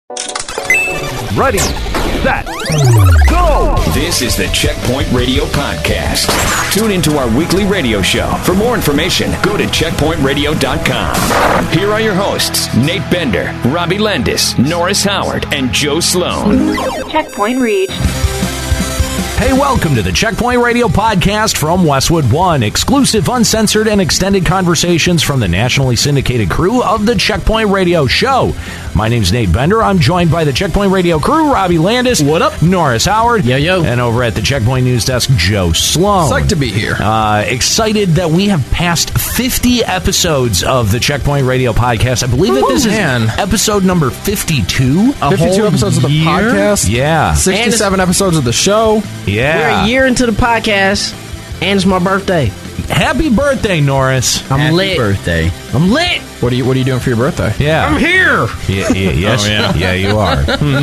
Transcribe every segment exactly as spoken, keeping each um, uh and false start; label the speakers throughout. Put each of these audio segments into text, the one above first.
Speaker 1: Ready, set, go!
Speaker 2: This is the Checkpoint Radio Podcast. Tune into our weekly radio show. For more information, go to checkpoint radio dot com. Here are your hosts, Nate Bender, Robbie Landis, Norris Howard, and Joe Sloan.
Speaker 3: Checkpoint reached.
Speaker 4: Hey, welcome to the Checkpoint Radio Podcast from Westwood One. Exclusive, uncensored, and extended conversations from the nationally syndicated crew of the Checkpoint Radio Show. My name's Nate Bender. I'm joined by the Checkpoint Radio crew, Robbie Landis.
Speaker 5: What up?
Speaker 4: Norris Howard.
Speaker 5: Yo, yo.
Speaker 4: And over at the Checkpoint News Desk, Joe Sloan.
Speaker 5: Psyched to be here.
Speaker 4: Uh, excited that we have passed fifty episodes of the Checkpoint Radio Podcast. I believe that
Speaker 5: Ooh,
Speaker 4: this
Speaker 5: man.
Speaker 4: is episode number fifty-two.
Speaker 5: A
Speaker 6: fifty-two episodes of the
Speaker 5: year?
Speaker 6: podcast.
Speaker 4: Yeah.
Speaker 6: sixty-seven episodes of the show.
Speaker 4: Yeah.
Speaker 5: We're a year into the podcast, and it's my birthday.
Speaker 4: Happy birthday, Norris.
Speaker 5: I'm
Speaker 6: Happy
Speaker 5: lit.
Speaker 6: birthday.
Speaker 5: I'm lit.
Speaker 6: What are you What are you doing for your birthday?
Speaker 4: Yeah.
Speaker 5: I'm here.
Speaker 4: Yeah, yeah, yes,
Speaker 6: Oh, yeah.
Speaker 4: yeah, you are.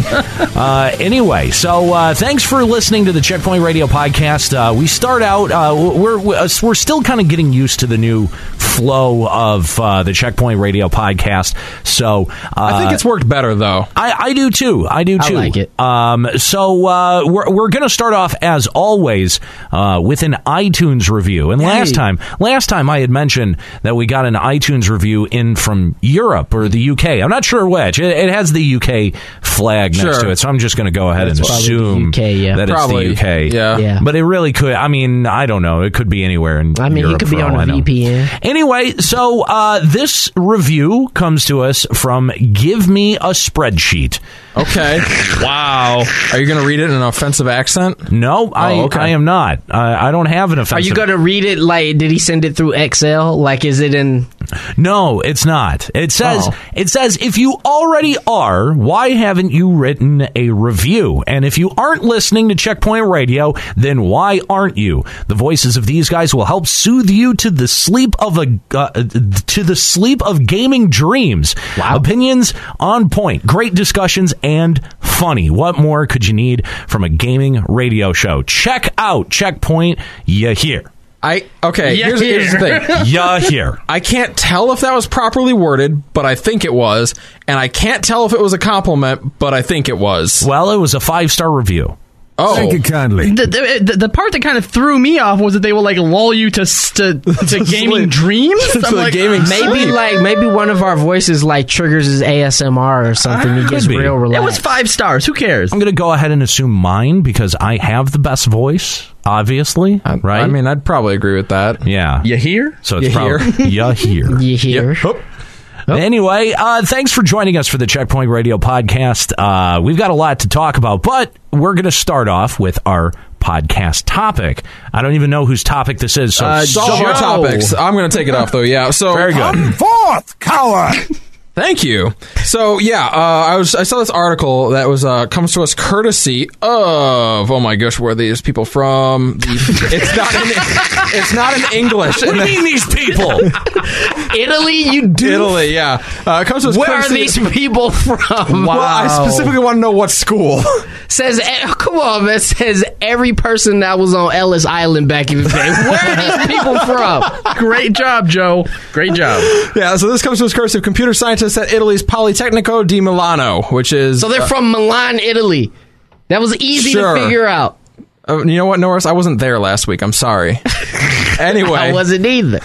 Speaker 4: uh, anyway, so uh, thanks for listening to the Checkpoint Radio Podcast. Uh, we start out, uh, we're we're still kind of getting used to the new flow of uh, the Checkpoint Radio Podcast. So uh,
Speaker 6: I think it's worked better though.
Speaker 4: I, I do too. I do
Speaker 5: I
Speaker 4: too.
Speaker 5: like it.
Speaker 4: Um, so uh, we're we're going to start off as always uh, with an iTunes review. And last
Speaker 5: Hey.
Speaker 4: time, last time I had mentioned that we got an iTunes review in from Europe or the U K. I'm not sure which. It, it has the U K flag next
Speaker 6: Sure.
Speaker 4: to it, so I'm just going to go ahead
Speaker 5: It's
Speaker 4: and
Speaker 5: probably the
Speaker 4: assume
Speaker 5: U K, yeah.
Speaker 4: that
Speaker 6: Probably,
Speaker 4: it's the U K.
Speaker 6: yeah.
Speaker 5: Yeah.
Speaker 4: But it really could. I mean, I don't know. It could be anywhere in
Speaker 5: I mean,
Speaker 4: Europe
Speaker 5: he could
Speaker 4: for
Speaker 5: be
Speaker 4: all
Speaker 5: on
Speaker 4: I
Speaker 5: a
Speaker 4: know.
Speaker 5: V P N.
Speaker 4: Anyway, so uh, this review comes to us from Give Me a Spreadsheet.
Speaker 6: Okay. Wow. Are you going to read it in an offensive accent?
Speaker 4: No, I,
Speaker 6: okay.
Speaker 4: I am not. I, I don't have an offensive.
Speaker 5: Are you going to read it like, did he send it through Excel? Like, is it in...
Speaker 4: No, it's not. It says,
Speaker 6: Oh.
Speaker 4: it says, if you already are, why haven't you written a review? And if you aren't listening to Checkpoint Radio, then why aren't you? The voices of these guys will help soothe you to the sleep of a uh, to the sleep of gaming dreams.
Speaker 5: Wow.
Speaker 4: Opinions on point, great discussions, and funny. What more could you need from a gaming radio show? Check out Checkpoint. You hear?
Speaker 6: I okay.
Speaker 5: Yeah,
Speaker 6: here's, here's the thing.
Speaker 4: You hear?
Speaker 6: I can't tell if that was properly worded, but I think it was, and I can't tell if it was a compliment, but I think it was.
Speaker 4: Well, it was a five star review.
Speaker 6: Oh,
Speaker 1: Thank you kindly.
Speaker 7: The, the, the part that kind of threw me off was that they will like lull you to s- to, to gaming
Speaker 6: sleep.
Speaker 7: dreams.
Speaker 6: To
Speaker 7: I'm
Speaker 6: the
Speaker 7: like,
Speaker 6: gaming
Speaker 7: uh,
Speaker 5: Maybe
Speaker 6: Sleep.
Speaker 5: like maybe one of our voices like triggers his A S M R or something. He
Speaker 4: Could
Speaker 5: gets
Speaker 4: be.
Speaker 5: real
Speaker 7: It
Speaker 5: relaxed.
Speaker 7: was five stars. Who cares?
Speaker 4: I'm going to go ahead and assume mine because I have the best voice, obviously,
Speaker 6: I,
Speaker 4: right?
Speaker 6: I mean, I'd probably agree with that.
Speaker 4: yeah.
Speaker 7: You hear?
Speaker 4: So it's
Speaker 6: You hear?
Speaker 4: probably you hear.
Speaker 5: You hear?
Speaker 6: Yep.
Speaker 4: Anyway, uh, thanks for joining us for the Checkpoint Radio Podcast. Uh, we've got a lot to talk about, but we're going to start off with our podcast topic. I don't even know whose topic this is. So,
Speaker 6: It's all of our
Speaker 5: Joe.
Speaker 6: topics. I'm going to take it off though. Yeah. So
Speaker 4: very good.
Speaker 1: Fourth, coward!
Speaker 6: Thank you. So yeah, uh, I was I saw this article that was uh, comes to us courtesy of oh my gosh, where are these people from? The, it's not in it's not in English.
Speaker 4: What do you mean these people?
Speaker 5: Italy, you do.
Speaker 6: Italy, yeah. Uh, it comes to us
Speaker 5: Where are
Speaker 6: courtesy-
Speaker 5: these people from?
Speaker 6: Well, I specifically want to know what school.
Speaker 5: Says, eh, come on, man. Says every person that was on Ellis Island back in the day. Where are these people from?
Speaker 7: Great job, Joe. Great job.
Speaker 6: Yeah, so this comes to us courtesy of computer scientists at Italy's Politecnico di Milano, which is
Speaker 5: So they're
Speaker 6: uh,
Speaker 5: from Milan, Italy. That was easy
Speaker 6: Sure.
Speaker 5: to figure out.
Speaker 6: uh, you know what, Norris? I wasn't there last week. I'm sorry. Anyway,
Speaker 5: I wasn't either.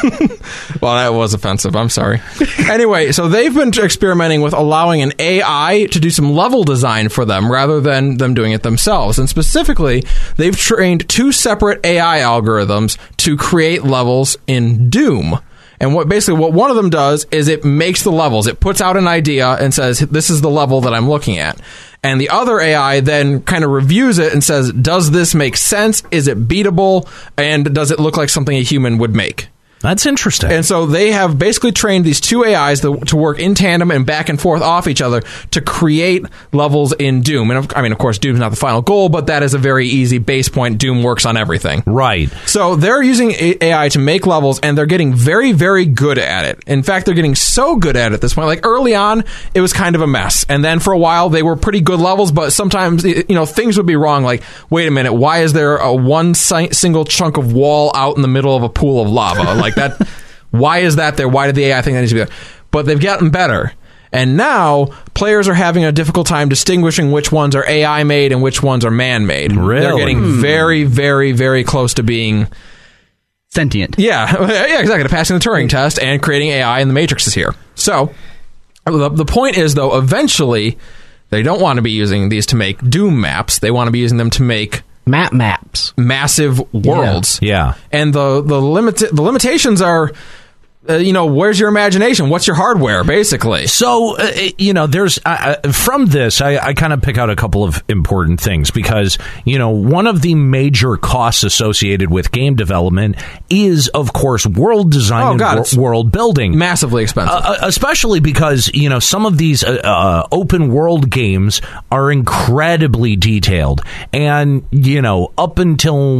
Speaker 6: well, that was offensive. I'm sorry. Anyway, so they've been experimenting with allowing an A I to do some level design for them rather than them doing it themselves. And specifically, they've trained two separate A I algorithms to create levels in Doom. And what basically what one of them does is it makes the levels. It puts out an idea and says, this is the level that I'm looking at. And the other A I then kind of reviews it and says, does this make sense? Is it beatable? And does it look like something a human would make?
Speaker 4: That's interesting.
Speaker 6: And so they have basically trained these two A Is to, to work in tandem and back and forth off each other to create levels in Doom. And of, I mean, of course, Doom's not the final goal, but that is a very easy base point. Doom works on everything.
Speaker 4: Right.
Speaker 6: So they're using A I to make levels, and they're getting very, very good at it. In fact, they're getting so good at it at this point. Like early on, it was kind of a mess. And then for a while, they were pretty good levels, but sometimes, you know, things would be wrong. Like, wait a minute, why is there a one si- single chunk of wall out in the middle of a pool of lava? Like that, why is that there? Why did the A I think that needs to be there? But they've gotten better. And now players are having a difficult time distinguishing which ones are A I made and which ones are man made.
Speaker 4: Really?
Speaker 6: They're getting
Speaker 7: Hmm.
Speaker 6: very, very, very close to being
Speaker 7: Sentient.
Speaker 6: yeah, yeah, exactly. To passing the Turing test and creating A I in the Matrix is here. So the, the point is, though, eventually they don't want to be using these to make Doom maps. They want to be using them to make
Speaker 5: Map maps.
Speaker 6: massive worlds.
Speaker 4: Yeah.
Speaker 6: And the the limit the limitations are, uh, you know, where's your imagination? What's your hardware, basically?
Speaker 4: So, uh, you know, there's uh, uh, from this, I, I kind of pick out a couple of important things because, you know, one of the major costs associated with game development is, of course, world design
Speaker 6: Oh,
Speaker 4: and
Speaker 6: God,
Speaker 4: wor-
Speaker 6: it's
Speaker 4: world building.
Speaker 6: Massively expensive.
Speaker 4: Uh, especially because, you know, some of these uh, uh, open world games are incredibly detailed. And, you know, up until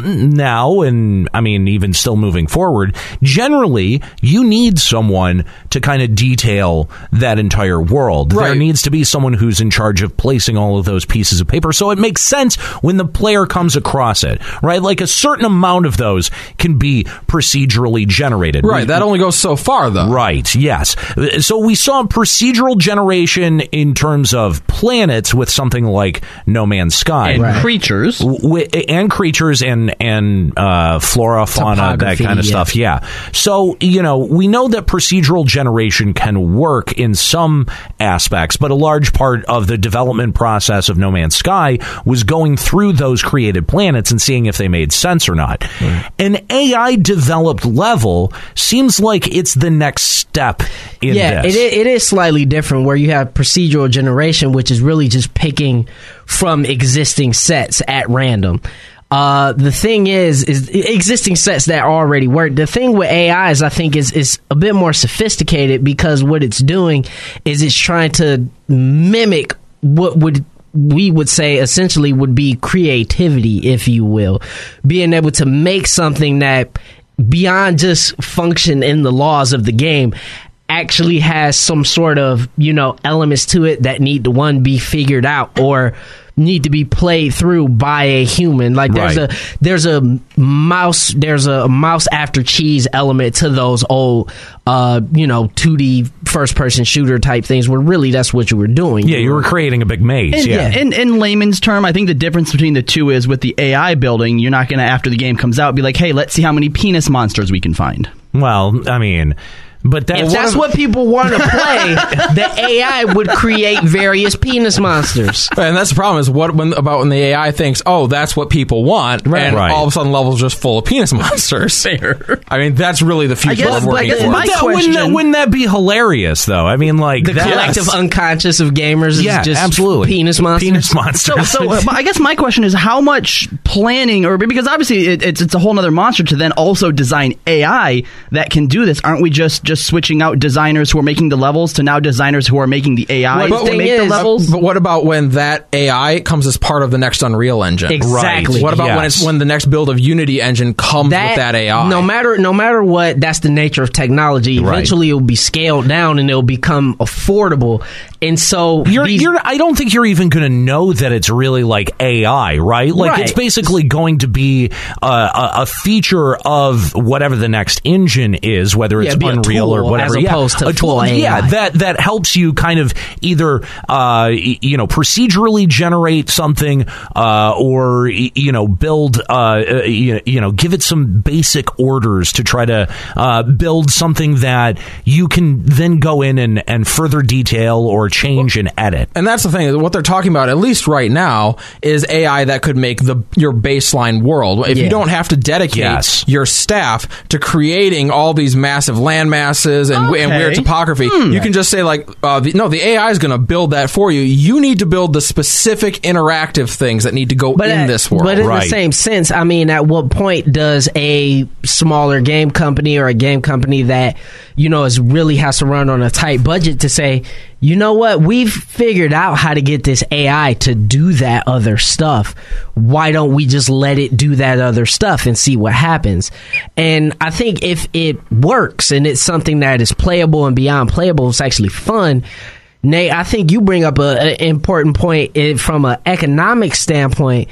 Speaker 4: now, and I mean, even still moving forward, generally, you need someone to kind of detail that entire world. There
Speaker 6: Right.
Speaker 4: needs to be someone who's in charge of placing all of those pieces of paper. So it makes sense when the player comes across it, right? Like a certain amount of those can be procedurally generated.
Speaker 6: right.
Speaker 4: We-
Speaker 6: That only goes so far, though.
Speaker 4: Right, yes. So we saw procedural generation in terms of planets with something like No Man's Sky.
Speaker 7: And
Speaker 5: Right.
Speaker 7: creatures.
Speaker 4: W- and creatures and and uh, flora, fauna, that
Speaker 5: Topography,
Speaker 4: kind of
Speaker 5: yeah.
Speaker 4: stuff. Yeah. So you know, we know that procedural generation can work in some aspects, but a large part of the development process of No Man's Sky was going through those created planets and seeing if they made sense or not. An A I developed level seems like it's the next step in
Speaker 5: yeah,
Speaker 4: this.
Speaker 5: it i- it is slightly different where you have procedural generation, which is really just picking from existing sets at random. Uh, the thing is, is existing sets that already work. The thing with A I is, I think, is is a bit more sophisticated because what it's doing is it's trying to mimic what would we would say essentially would be creativity, if you will, being able to make something that beyond just function in the laws of the game actually has some sort of, you know, elements to it that need to, one, be figured out or need to be played through by a human. Like there's
Speaker 4: Right.
Speaker 5: a there's a mouse there's a mouse after cheese element to those old uh you know two D first person shooter type things where really that's what you were doing.
Speaker 4: yeah, you were creating a big maze.
Speaker 7: In,
Speaker 4: yeah.
Speaker 7: in, in layman's term, I think the difference between the two is with the A I building, you're not going to, after the game comes out, be like, hey, let's see how many penis monsters we can find.
Speaker 4: Well, I mean, but that,
Speaker 5: If that's what people want to play, the A I would create various penis monsters.
Speaker 6: And that's the problem is what when about when the A I thinks, oh, that's what people want,
Speaker 5: Right.
Speaker 6: and
Speaker 4: Right.
Speaker 6: all of a sudden levels just full of penis monsters.
Speaker 7: Fair.
Speaker 6: I mean, that's really the future
Speaker 7: guess,
Speaker 6: of working
Speaker 7: like,
Speaker 6: for.
Speaker 7: my
Speaker 4: that, wouldn't, that,
Speaker 7: question-
Speaker 4: wouldn't that be hilarious, though? I mean, like
Speaker 5: The
Speaker 4: that,
Speaker 5: collective unconscious of gamers
Speaker 4: yeah,
Speaker 5: is just
Speaker 4: absolutely
Speaker 5: penis monsters.
Speaker 4: Penis monsters.
Speaker 7: So, so uh, I guess my question is, how much planning, or because obviously it, it's it's a whole other monster to then also design A I that can do this. Aren't we just just switching out designers who are making the levels to now designers who are making the A I
Speaker 5: Well, the
Speaker 7: to
Speaker 5: thing
Speaker 7: make the
Speaker 5: is-
Speaker 7: levels?
Speaker 6: But what about when that A I comes as part of the next Unreal Engine?
Speaker 5: Exactly.
Speaker 4: Right.
Speaker 6: What about when
Speaker 4: Yes.
Speaker 6: it's when the next build of Unity engine comes with that A I?
Speaker 5: No matter no matter what, that's the nature of technology.
Speaker 4: Right.
Speaker 5: Eventually, it will be scaled down and it'll become affordable. And so,
Speaker 4: You're,
Speaker 5: these-
Speaker 4: you're, I don't think you're even going to know that it's really like A I, right? Like
Speaker 5: Right.
Speaker 4: it's basically going to be uh, a, a feature of whatever the next engine is, whether it's
Speaker 5: Yeah, be a
Speaker 4: Unreal
Speaker 5: tool
Speaker 4: or whatever.
Speaker 5: as
Speaker 4: yeah,
Speaker 5: opposed to
Speaker 4: a tool.
Speaker 5: full A I.
Speaker 4: Yeah, that that helps you kind of either uh, y- you know procedurally generate something uh, or y- you know build uh, uh, you, you know give it some basic orders to try to uh, build something that you can then go in and, and further detail or change and edit.
Speaker 6: And that's the thing. What they're talking about, at least right now, is A I that could make the your baseline world. If
Speaker 5: Yeah.
Speaker 6: you don't have to dedicate
Speaker 4: Yes.
Speaker 6: your staff to creating all these massive land masses and, w- and
Speaker 7: Okay.
Speaker 6: weird topography, you can just say like, uh, the, no, the A I is going to build that for you. You need to build the specific interactive things that need to go in
Speaker 5: at-
Speaker 6: this world.
Speaker 5: But in
Speaker 4: Right.
Speaker 5: the same sense, I mean, at what point does a smaller game company or a game company that, you know, is really has to run on a tight budget to say, you know what, we've figured out how to get this A I to do that other stuff. Why don't we just let it do that other stuff and see what happens? And I think if it works and it's something that is playable and beyond playable, it's actually fun. Nate, I think you bring up an important point eh, from an economic standpoint.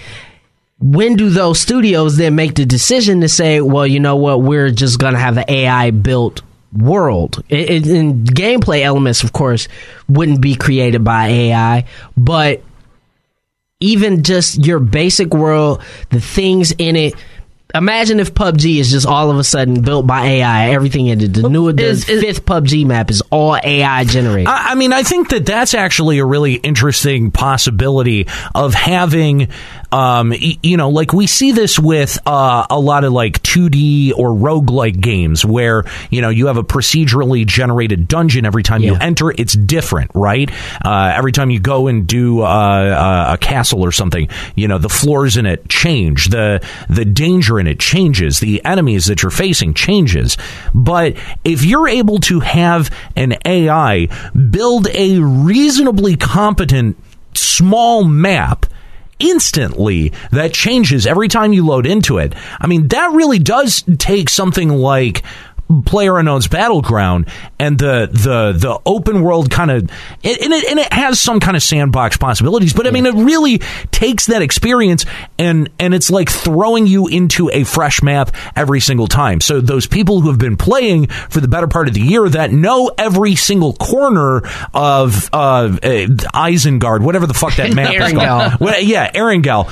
Speaker 5: When do those studios then make the decision to say, well, you know what, we're just going to have an A I built world. It, it, and gameplay elements, of course, wouldn't be created by A I, but even just your basic world, the things in it. Imagine if P U B G is just all of a sudden built by A I. Everything in it, the new, the is, is, fifth P U B G map is all A I generated.
Speaker 4: I, I mean, I think that that's actually a really interesting possibility of having, um, y- you know, like we see this with uh, a lot of like two D or roguelike games where, you know, you have a procedurally generated dungeon every time yeah. you enter. It's different, right? Uh, every time you go and do uh, a castle or something, you know, the floors in it change. The, the danger in it changes. The enemies that you're facing changes. But if you're able to have an A I build a reasonably competent small map instantly that changes every time you load into it, I mean, that really does take something like PlayerUnknown's Battleground and the the the open world kind of, and it and it has some kind of sandbox possibilities, but I mean, it really takes that experience and and it's like throwing you into a fresh map every single time. So those people who have been playing for the better part of the year that know every single corner of uh, Isengard, whatever the fuck that map is called, well, yeah, Erangel,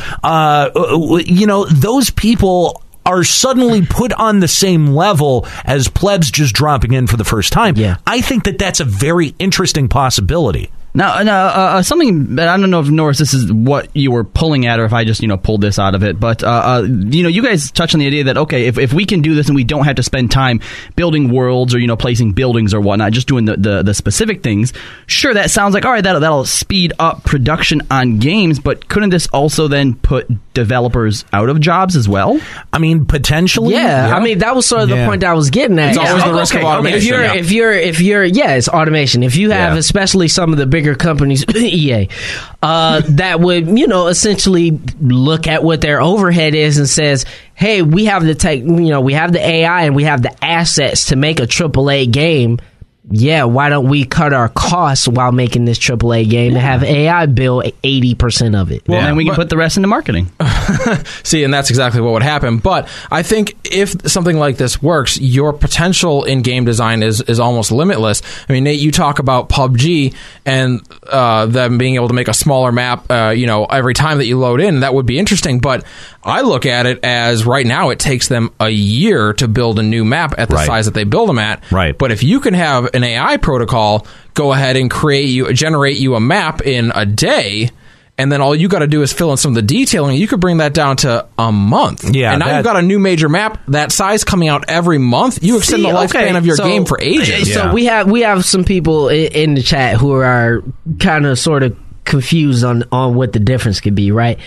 Speaker 4: uh, you know, those people are suddenly put on the same level as plebs just dropping in for the first time.
Speaker 5: Yeah.
Speaker 4: I think that that's a very interesting possibility.
Speaker 7: Now, now uh, something that I don't know if, Norris, this is what you were pulling at or if I just, you know, pulled this out of it. But, uh, uh, you know, you guys touched on the idea that, okay, if, if we can do this and we don't have to spend time building worlds or, you know, placing buildings or whatnot, just doing the, the, the specific things, sure, that sounds like, all right, that'll, that'll speed up production on games. But couldn't this also then put developers out of jobs as well?
Speaker 4: I mean, potentially.
Speaker 5: Yeah.
Speaker 4: yeah.
Speaker 5: I mean, that was sort of
Speaker 4: yeah.
Speaker 5: the point I was getting at.
Speaker 6: It's
Speaker 5: yeah.
Speaker 6: always the
Speaker 5: okay,
Speaker 6: risk of
Speaker 5: okay.
Speaker 6: automation.
Speaker 5: If you're,
Speaker 6: yeah.
Speaker 5: if you're, if you're, yeah, it's automation. If you have,
Speaker 4: Yeah.
Speaker 5: especially some of the bigger companies, E A, uh, that would, you know, essentially look at what their overhead is and says, hey, we have the tech, you know, we have the A I and we have the assets to make a triple A game. Yeah, why don't we cut our costs while making this triple A game yeah. and have A I build eighty percent of it?
Speaker 7: Well,
Speaker 6: yeah,
Speaker 7: and we can
Speaker 6: but,
Speaker 7: put the rest into marketing.
Speaker 6: See, and that's exactly what would happen. But I think if something like this works, your potential in game design is, is almost limitless. I mean, Nate, you talk about P U B G and uh, them being able to make a smaller map, uh, you know, every time that you load in. That would be interesting. But I look at it as right now it takes them a year to build a new map at the
Speaker 4: Right.
Speaker 6: size that they build them at.
Speaker 4: Right.
Speaker 6: But if you can have an A I protocol go ahead and create you, generate you a map in a day, and then all you got to do is fill in some of the detailing, you could bring that down to a month.
Speaker 4: Yeah,
Speaker 6: and now
Speaker 4: that-
Speaker 6: you've got a new major map that size coming out every month. You extend
Speaker 5: See,
Speaker 6: the lifespan
Speaker 5: okay,
Speaker 6: of your
Speaker 5: so-
Speaker 6: game for ages.
Speaker 5: So
Speaker 4: Yeah.
Speaker 5: we have we have some people i- in the chat who are kind of sort of confused on on what the difference could be, right?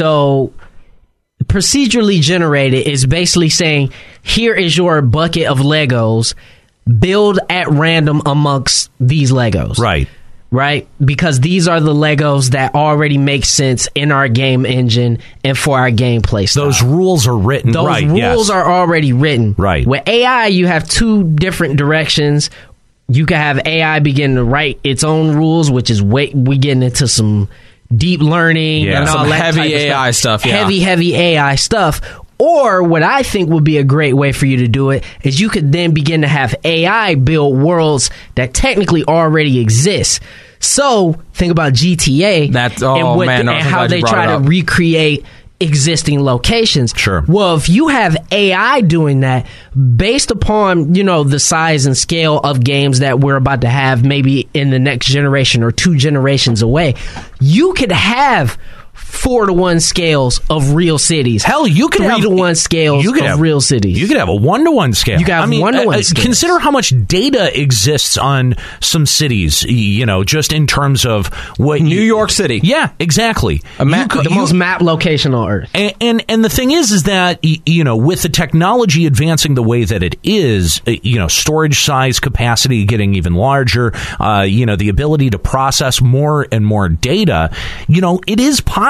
Speaker 5: So procedurally generated is basically saying, here is your bucket of Legos, build at random amongst these Legos.
Speaker 4: Right.
Speaker 5: Right? Because these are the Legos that already make sense in our game engine and for our gameplay style.
Speaker 4: Those rules are written.
Speaker 5: Those
Speaker 4: right,
Speaker 5: rules
Speaker 4: yes.
Speaker 5: are already written.
Speaker 4: Right.
Speaker 5: With A I, you have two different directions. You can have A I begin to write its own rules, which is way, we getting into some deep learning
Speaker 4: Yeah.
Speaker 5: and all
Speaker 6: Some
Speaker 5: that
Speaker 6: heavy
Speaker 5: type of
Speaker 6: A I stuff, yeah.
Speaker 5: Heavy, heavy A I stuff. Or what I think would be a great way for you to do it is you could then begin to have A I build worlds that technically already exist. So think about G T A
Speaker 6: That- oh,
Speaker 5: and, what
Speaker 6: man,
Speaker 5: the-
Speaker 6: I'm
Speaker 5: and how
Speaker 6: glad you
Speaker 5: they
Speaker 6: brought
Speaker 5: try
Speaker 6: it
Speaker 5: to
Speaker 6: up.
Speaker 5: recreate existing locations.
Speaker 4: Sure.
Speaker 5: Well, if you have A I doing that based upon, you know, the size and scale of games that we're about to have maybe in the next generation or two generations away, you could have four to one scales of real cities.
Speaker 4: Hell, you could
Speaker 5: three
Speaker 4: have
Speaker 5: to one scales
Speaker 4: you could
Speaker 5: of
Speaker 4: have,
Speaker 5: real cities.
Speaker 4: You could have a one to one scale.
Speaker 5: You could have
Speaker 4: I mean,
Speaker 5: one-to-one
Speaker 4: uh, uh,
Speaker 5: scales.
Speaker 4: Consider how much data exists on some cities. You know, just in terms of what
Speaker 6: New
Speaker 4: you-
Speaker 6: York City.
Speaker 4: Yeah, exactly.
Speaker 6: A map-
Speaker 4: You could-
Speaker 5: the
Speaker 4: you-
Speaker 5: most map location on Earth.
Speaker 4: And, and and the thing is, is that y- you know, with the technology advancing the way that it is, uh, you know, storage size capacity getting even larger, uh, you know, the ability to process more and more data, you know, it is possible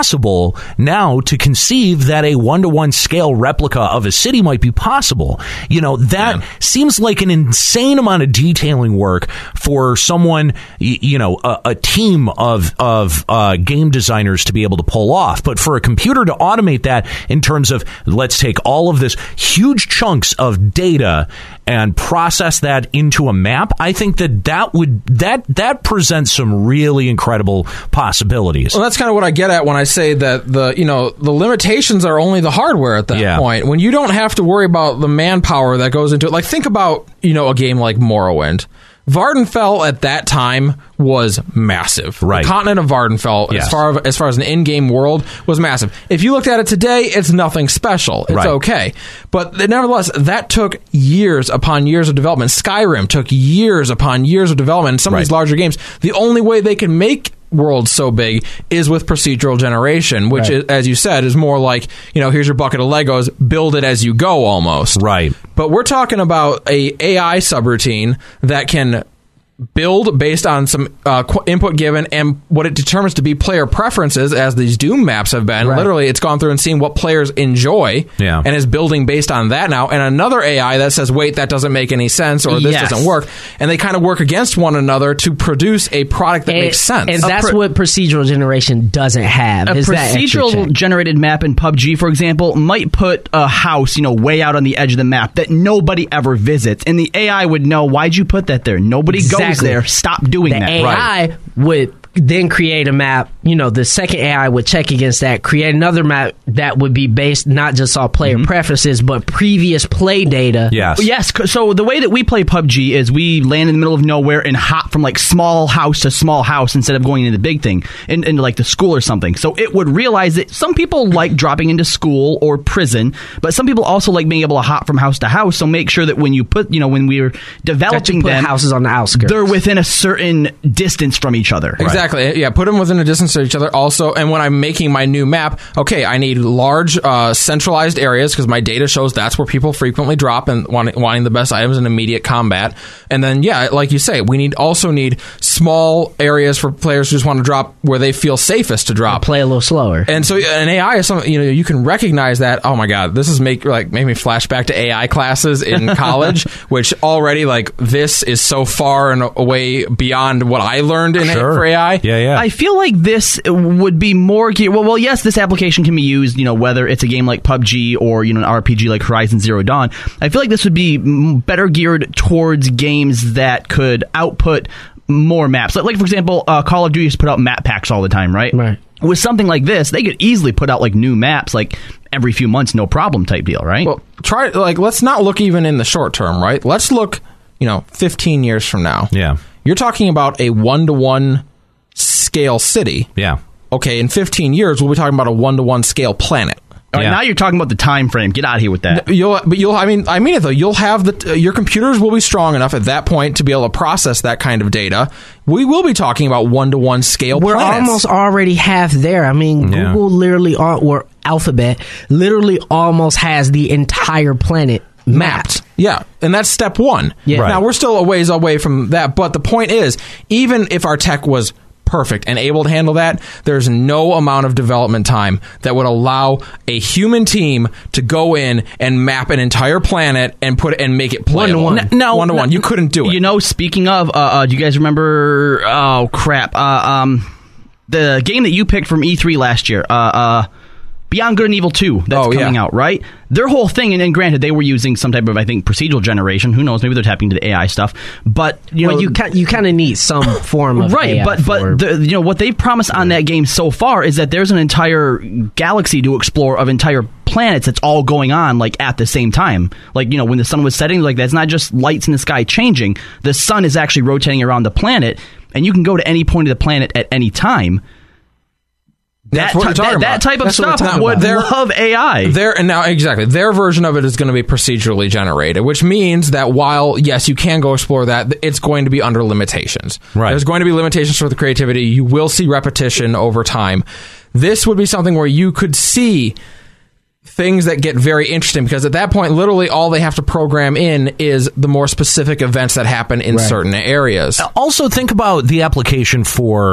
Speaker 4: possible now to conceive that a one-to-one scale replica of a city might be possible. You know, that yeah. seems like an insane amount of detailing work for someone, you know, a, a team of, of uh, game designers to be able to pull off. But for a computer to automate that in terms of, let's take all of this huge chunks of data and process that into a map, I think that that would that that presents some really incredible possibilities.
Speaker 6: Well, that's kind of what I get at when I say that the you know the limitations are only the hardware at that yeah. point. When you don't have to worry about the manpower that goes into it. Like, think about you know a game like Morrowind. Vardenfell at that time was massive.
Speaker 4: Right.
Speaker 6: The continent of Vardenfell, yes. as far as far as an in-game world, was massive. If you looked at it today, it's nothing special. It's right. okay. But nevertheless, that took years upon years of development. Skyrim took years upon years of development. And some right. of these larger games, the only way they can make worlds so big is with procedural generation, which, right. is, as you said, is more like, you know, here's your bucket of Legos, build it as you go almost.
Speaker 4: Right.
Speaker 6: But we're talking about a AI subroutine that can build based on some uh, qu- input given and what it determines to be player preferences, as these Doom maps have been. Right. Literally, it's gone through and seen what players enjoy
Speaker 4: yeah.
Speaker 6: and is building based on that now. And another A I that says, wait, that doesn't make any sense, or this yes. doesn't work. And they kind of work against one another to produce a product that
Speaker 5: and,
Speaker 6: makes sense.
Speaker 5: And that's pro- what procedural generation doesn't have.
Speaker 7: A
Speaker 5: is
Speaker 7: procedural generated map in P U B G, for example, might put a house, you know, way out on the edge of the map that nobody ever visits. And the A I would know, why'd you put that there? Nobody exactly. goes there. Stop doing
Speaker 5: the
Speaker 7: that.
Speaker 5: A I
Speaker 7: right.
Speaker 5: would then create a map. You know, the second A I would check against that, create another map that would be based not just on player mm-hmm. preferences, but previous play data.
Speaker 4: Yes.
Speaker 7: Yes. So the way that we play P U B G is we land in the middle of nowhere and hop from like small house to small house instead of going into the big thing, in, into like the school or something. So it would realize that some people like dropping into school or prison, but some people also like being able to hop from house to house. So make sure that when you put, you know, when we're developing
Speaker 5: put
Speaker 7: them,
Speaker 5: houses on the outskirts,
Speaker 7: they're within a certain distance from each other.
Speaker 6: Exactly. Exactly. Yeah, put them within a distance of each other. Also, and when I'm making my new map, okay, I need large uh, centralized areas because my data shows that's where people frequently drop and want, wanting the best items in immediate combat. And then, yeah, like you say, we need also need small areas for players who just want to drop where they feel safest to drop.
Speaker 5: Or play a little slower.
Speaker 6: And so an A I is something, you know, you can recognize that. Oh my God, this is make like make me flash back to A I classes in college, which already like this is so far and away beyond what I learned in
Speaker 4: sure.
Speaker 6: for A I.
Speaker 4: Yeah, yeah.
Speaker 7: I feel like this would be more geared. Well, well, yes, this application can be used, you know, whether it's a game like P U B G or, you know, an R P G like Horizon Zero Dawn. I feel like this would be better geared towards games that could output more maps. Like, like for example, uh, Call of Duty used to put out map packs all the time, right?
Speaker 5: Right.
Speaker 7: With something like this, they could easily put out like new maps, like every few months, no problem type deal, right?
Speaker 6: Well, try like let's not look even in the short term, right? Let's look, you know, fifteen years from now.
Speaker 4: Yeah.
Speaker 6: You're talking about a one-to-one scale city.
Speaker 4: Yeah.
Speaker 6: Okay, in fifteen years, we'll be talking about a one-to-one scale planet.
Speaker 7: All right,
Speaker 4: yeah.
Speaker 7: Now you're talking about the time frame. Get out of here with that.
Speaker 6: You'll, but you'll. I mean, I mean it though. You'll have the. Uh, your computers will be strong enough at that point to be able to process that kind of data. We will be talking about one-to-one scale.
Speaker 5: We're
Speaker 6: planets.
Speaker 5: almost already half there. I mean,
Speaker 4: yeah.
Speaker 5: Google literally, or Alphabet literally almost has the entire planet mapped.
Speaker 6: Yeah, and that's step one.
Speaker 5: Yeah.
Speaker 4: Right.
Speaker 6: Now, we're still a ways away from that, but the point is, even if our tech was perfect and able to handle that, there's no amount of development time that would allow a human team to go in and map an entire planet and put it and make it playable.
Speaker 5: One to one.
Speaker 6: No,
Speaker 7: No,
Speaker 6: one to one. You couldn't do it.
Speaker 7: You know, speaking of, uh, uh, do you guys remember, oh, crap, uh, um, the game that you picked from E three last year, uh, uh, Beyond Good and Evil two, that's
Speaker 6: oh,
Speaker 7: coming
Speaker 6: yeah.
Speaker 7: out, right? Their whole thing, and, and granted, they were using some type of, I think, procedural generation. Who knows? Maybe they're tapping into the A I stuff. But you
Speaker 5: well,
Speaker 7: know,
Speaker 5: you kind you kind of need some form of
Speaker 7: right.
Speaker 5: A I
Speaker 7: but
Speaker 5: for,
Speaker 7: but the, you know what they've promised on that game so far is that there's an entire galaxy to explore of entire planets that's all going on like at the same time. Like, you know, when the sun was setting, like that's not just lights in the sky changing. The sun is actually rotating around the planet, and you can go to any point of the planet at any time.
Speaker 6: That's
Speaker 7: That,
Speaker 6: what
Speaker 7: ty-
Speaker 6: we're talking
Speaker 7: that,
Speaker 6: about.
Speaker 7: that type of
Speaker 6: That's what we're
Speaker 7: stuff
Speaker 6: talking
Speaker 7: would
Speaker 6: about.
Speaker 7: love A I.
Speaker 6: Their and now exactly their version of it is going to be procedurally generated, which means that while yes, you can go explore that, it's going to be under limitations.
Speaker 4: Right.
Speaker 6: There's going to be limitations for the creativity. You will see repetition over time. This would be something where you could see things that get very interesting, because at that point, literally all they have to program in is the more specific events that happen in
Speaker 5: Right.
Speaker 6: certain areas.
Speaker 4: Also, think about the application for,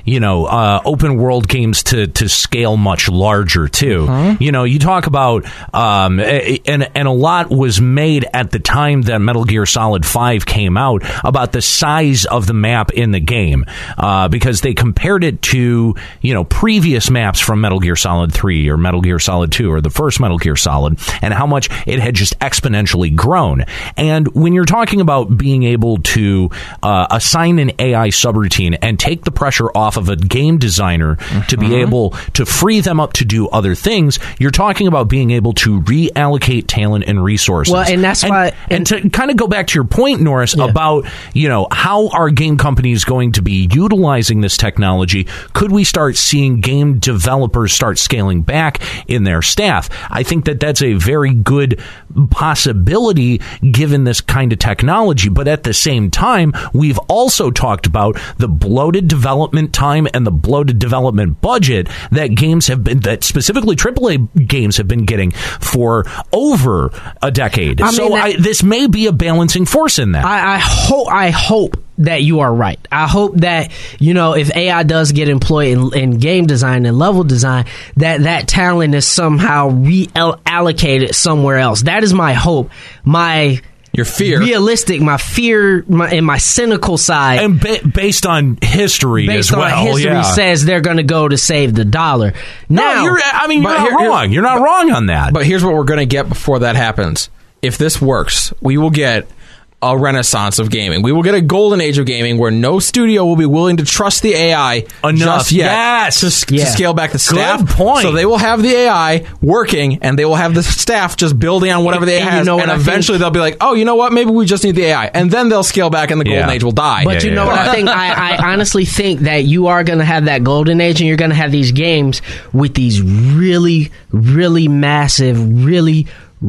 Speaker 4: you know, uh, open world games to, to scale much larger too.
Speaker 6: Mm-hmm.
Speaker 4: You know, you talk about, um, and, and a lot was made at the time that Metal Gear Solid five came out about the size of the map in the game, uh, because they compared it to, you know, previous maps from Metal Gear Solid three or Metal Gear Solid two or the first Metal Gear Solid, and how much it had just exponentially grown. And when you're talking about being able to uh, assign an A I subroutine and take the pressure off of a game designer mm-hmm. to be able to free them up to do other things, you're talking about being able to reallocate talent and resources.
Speaker 5: Well, and that's
Speaker 4: and,
Speaker 5: why,
Speaker 4: and, and to kind of go back to your point, Norris, yeah. about, you know, how are game companies going to be utilizing this technology? Could we start seeing game developers start scaling back in their staff? I think that that's a very good possibility given this kind of technology. But at the same time, we've also talked about the bloated development time and the bloated development budget that games have been, that specifically triple A games have been getting for over a decade. I mean, so that, I, this may be a balancing force in that.
Speaker 5: I, I hope. I hope that you are right. I hope that, you know, if A I does get employed in, in game design and level design, that that talent is somehow reallocated somewhere else. That is my hope. My
Speaker 6: Your fear.
Speaker 5: Realistic, my fear my, and my cynical side.
Speaker 4: And ba- based on history
Speaker 5: based
Speaker 4: as well.
Speaker 5: Based on history
Speaker 4: yeah.
Speaker 5: says they're going to go to save the dollar. Now,
Speaker 4: no, you're, I mean, you're not
Speaker 6: here,
Speaker 4: wrong. You're not wrong on that.
Speaker 6: But here's what we're going to get before that happens. If this works, we will get a renaissance of gaming. We will get a golden age of gaming where no studio will be willing to trust the A I
Speaker 4: enough
Speaker 6: just yet
Speaker 4: yes.
Speaker 6: to,
Speaker 5: yeah.
Speaker 6: to scale back the staff.
Speaker 4: Good point.
Speaker 6: So they will have the A I working, and they will have the staff just building on whatever they
Speaker 5: and
Speaker 6: have.
Speaker 5: You know
Speaker 6: and
Speaker 5: what
Speaker 6: eventually they'll be like, oh, you know what? Maybe we just need the A I. And then they'll scale back, and the golden
Speaker 4: yeah.
Speaker 6: age will die.
Speaker 5: But
Speaker 4: yeah,
Speaker 5: you know
Speaker 4: yeah.
Speaker 5: what I think? I, I honestly think that you are going to have that golden age, and you're going to have these games with these really, really massive, really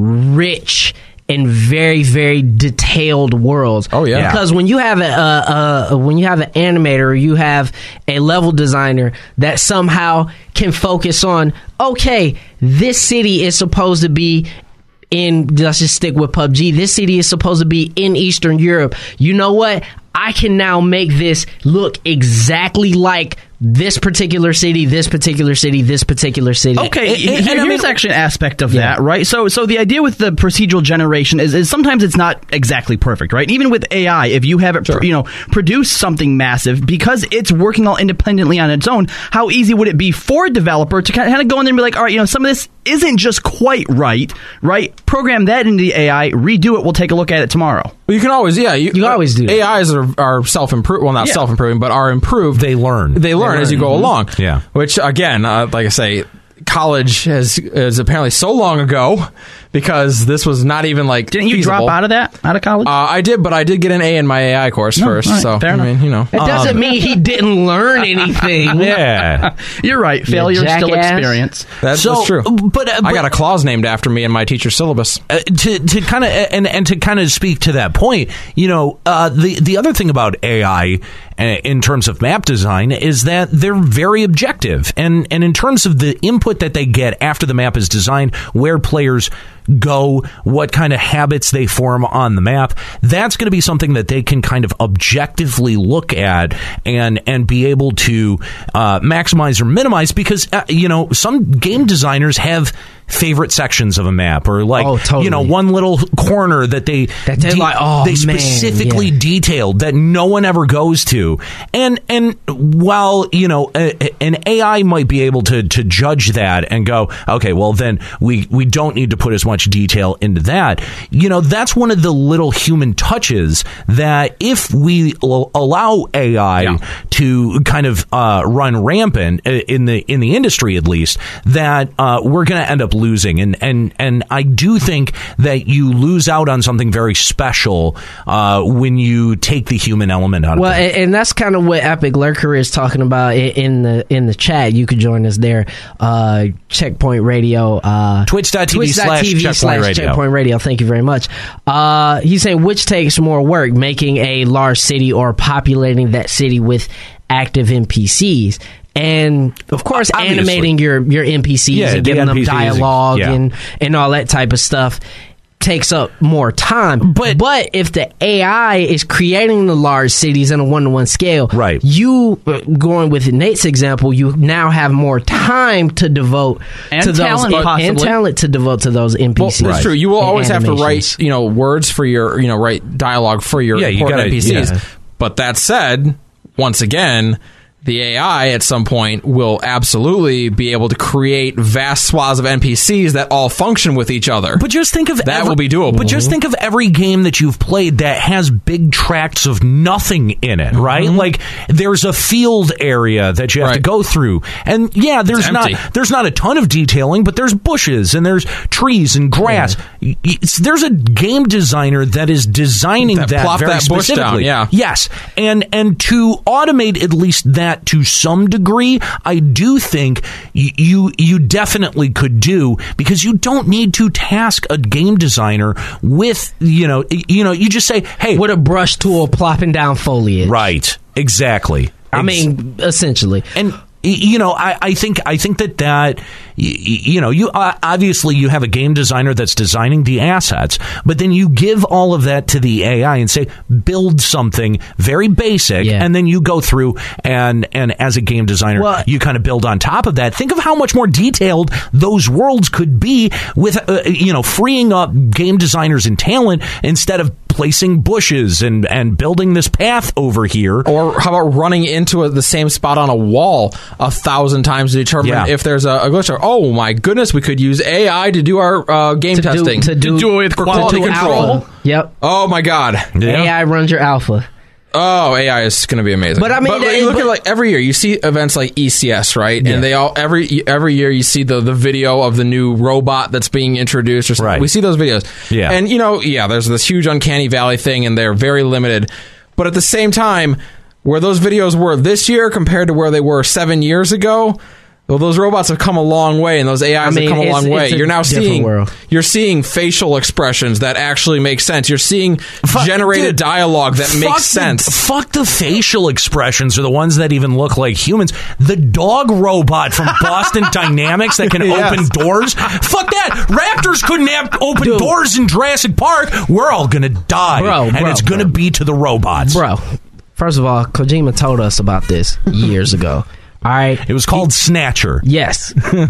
Speaker 5: rich and very, very detailed worlds.
Speaker 6: Oh yeah,
Speaker 5: because when you have a, a, a when you have an animator or you have a level designer that somehow can focus on, okay, this city is supposed to be in, let's just stick with P U B G. This city is supposed to be in Eastern Europe. You know what? I can now make this look exactly like this particular city, this particular city, this particular city.
Speaker 7: Okay,
Speaker 5: and, and,
Speaker 7: and
Speaker 5: and
Speaker 7: here's
Speaker 5: I mean,
Speaker 7: actually an aspect of
Speaker 5: yeah.
Speaker 7: that, right? So, so the idea with the procedural generation is, is sometimes it's not exactly perfect, right? Even with A I, if you have it,
Speaker 6: sure.
Speaker 7: you know, produce something massive because it's working all independently on its own, how easy would it be for a developer to kind of go in there and be like, all right, you know, some of this isn't just quite right, right? Program that into the A I, redo it. We'll take a look at it tomorrow.
Speaker 6: Well, you can always, yeah, you,
Speaker 5: you always do.
Speaker 6: A Is are, are self improve. Well, not
Speaker 7: Yeah.
Speaker 6: self improving, but are improved.
Speaker 4: They learn.
Speaker 6: They learn,
Speaker 4: They
Speaker 6: as you
Speaker 4: learn.
Speaker 6: go
Speaker 4: Mm-hmm.
Speaker 6: along.
Speaker 4: Yeah.
Speaker 6: Which again, uh, like I say, college has is apparently so long ago because this was not even like.
Speaker 7: Didn't you
Speaker 6: feasible.
Speaker 7: drop out of that, out of college?
Speaker 6: Uh, I did, but I did get an A in my A I course
Speaker 7: No,
Speaker 6: first.
Speaker 7: all right,
Speaker 6: so
Speaker 7: fair
Speaker 6: I
Speaker 7: enough.
Speaker 6: mean, you know,
Speaker 5: it doesn't mean he didn't learn anything.
Speaker 4: Yeah.
Speaker 7: You're right. Failure is still
Speaker 5: jackass.
Speaker 7: experience.
Speaker 6: that's,
Speaker 4: So,
Speaker 6: that's true.
Speaker 4: but, uh,
Speaker 6: I
Speaker 4: but-
Speaker 6: got a clause named after me in my teacher's syllabus.
Speaker 4: Uh, to to kind of and and to kind of speak to that point, you know, uh, the the other thing about A I uh, in terms of map design is that they're very objective, and and in terms of the input that they get after the map is designed, where players go, what kind of habits they form on the map, that's going to be something that they can kind of objectively look at and and be able to uh, maximize or minimize, because uh, you know, some game designers have favorite sections of a map, or like
Speaker 5: Oh, totally.
Speaker 4: you know, one little corner that they
Speaker 5: That they're like, oh,
Speaker 4: they
Speaker 5: man,
Speaker 4: specifically
Speaker 5: yeah.
Speaker 4: detailed that no one ever goes to. And and while, you know, a, an A I might be able to to judge that and go, okay, well then we we don't need to put as much detail into that. You know, that's one of the little human touches that if we l- allow A I
Speaker 6: Yeah.
Speaker 4: to kind of uh, run rampant in the in the industry, at least, that uh, we're going to end up losing. And, and and I do think that you lose out on something very special uh, when you take the human element out
Speaker 5: Well,
Speaker 4: of it.
Speaker 5: and, and that's kind of what Epic Lurker is talking about i- in the in the chat. You could join us there. Uh, Checkpoint Radio. Uh,
Speaker 4: Twitch.tv slash
Speaker 5: Twitch.tv
Speaker 4: Checkpoint
Speaker 5: slash
Speaker 4: Radio.
Speaker 5: Checkpoint Radio. Thank you very much. Uh, he's saying, which takes more work, making a large city or populating that city with active N P Cs? And of course,
Speaker 4: Obviously.
Speaker 5: animating your, your N P Cs
Speaker 4: Yeah,
Speaker 5: and
Speaker 4: the
Speaker 5: giving
Speaker 4: N P Cs,
Speaker 5: them dialogue
Speaker 4: yeah.
Speaker 5: and, and all that type of stuff. takes up more time. But but if the A I is creating the large cities in a one-to-one scale,
Speaker 4: right.
Speaker 5: you, uh, going with Nate's example, you now have more time to devote
Speaker 7: and
Speaker 5: to
Speaker 7: talent,
Speaker 5: those
Speaker 7: possibly.
Speaker 5: and talent to devote to those N P Cs.
Speaker 6: Well, that's true. You will
Speaker 5: and
Speaker 6: always have to
Speaker 5: animations.
Speaker 6: write, you know, words for your, you know, write dialogue for your
Speaker 4: Yeah, you
Speaker 6: important
Speaker 4: gotta-
Speaker 6: N P Cs.
Speaker 4: yeah.
Speaker 6: But that said, once again, the A I at some point will absolutely be able to create vast swaths of N P Cs that all function with each other.
Speaker 4: But just think of
Speaker 6: that
Speaker 4: every,
Speaker 6: will be doable.
Speaker 4: But just think of every game that you've played that has big tracts of nothing in it, right?
Speaker 6: Mm-hmm.
Speaker 4: Like there's a field area that you have to
Speaker 6: Right.
Speaker 4: go through, and yeah, there's
Speaker 6: It's
Speaker 4: not
Speaker 6: empty.
Speaker 4: there's not a ton of detailing, but there's bushes and there's trees and grass. Y- It's, there's a game designer that is designing
Speaker 6: That
Speaker 4: that,
Speaker 6: plopped
Speaker 4: very
Speaker 6: that bush down,
Speaker 4: specifically.
Speaker 6: yeah.
Speaker 4: Yes, and and to automate at least that to some degree, I do think y- you you definitely could do, because you don't need to task a game designer with, you know y- you know you just say, hey,
Speaker 5: with a brush tool plopping down foliage.
Speaker 4: right, exactly.
Speaker 5: I
Speaker 4: Ex-
Speaker 5: mean, essentially.
Speaker 4: and y- you know, I, I think I think that that y- y- you know, you uh, obviously you have a game designer that's designing the assets, but then you give all of that to the A I and say, build something very basic,
Speaker 5: Yeah.
Speaker 4: and then you go through and and as a game designer,
Speaker 5: Well-
Speaker 4: you kind of build on top of that. Think of how much more detailed those worlds could be with uh, you know, freeing up game designers and talent instead of placing bushes and and building this path over here.
Speaker 6: Or how about running into a, the same spot on a wall a thousand times to determine
Speaker 4: Yeah.
Speaker 6: if there's a, a glitch? Or, oh my goodness, we could use A I to do our uh, game
Speaker 5: To do-
Speaker 6: testing.
Speaker 5: to do-
Speaker 7: To do it with
Speaker 6: for
Speaker 7: quality
Speaker 6: quality control.
Speaker 5: Alpha. Yep.
Speaker 6: Oh my god.
Speaker 4: Yeah.
Speaker 5: A I runs your alpha.
Speaker 6: Oh, A I is going to be amazing.
Speaker 5: But I mean,
Speaker 6: you
Speaker 5: it-
Speaker 6: look
Speaker 5: but-
Speaker 6: at like every year you see events like E C S, right?
Speaker 5: Yeah.
Speaker 6: And they all every every year you see the the video of the new robot that's being introduced or something.
Speaker 4: Right.
Speaker 6: We see those videos.
Speaker 4: Yeah.
Speaker 6: And you know, yeah, there's this huge uncanny valley thing and they're very limited. But at the same time, where those videos were this year compared to where they were seven years ago, well, those robots have come a long way, and those A Is
Speaker 5: I mean,
Speaker 6: have come a
Speaker 5: it's-
Speaker 6: long way.
Speaker 5: it's a
Speaker 6: You're now
Speaker 5: different
Speaker 6: seeing
Speaker 5: world.
Speaker 6: you're seeing facial expressions that actually make sense. You're seeing
Speaker 4: Fuck,
Speaker 6: generated
Speaker 4: dude,
Speaker 6: dialogue that
Speaker 4: fuck
Speaker 6: makes
Speaker 4: the-
Speaker 6: sense.
Speaker 4: Fuck the facial expressions are the ones that even look like humans. The dog robot from Boston Dynamics that can
Speaker 6: Yes.
Speaker 4: open doors. Fuck that. Raptors couldn't have open
Speaker 5: Dude.
Speaker 4: doors in Jurassic Park. We're all gonna die,
Speaker 5: Bro,
Speaker 4: and
Speaker 5: bro,
Speaker 4: it's gonna
Speaker 5: bro.
Speaker 4: be to the robots.
Speaker 5: Bro, first of all, Kojima told us about this years ago. All right.
Speaker 4: It was called Snatcher.
Speaker 5: Yes.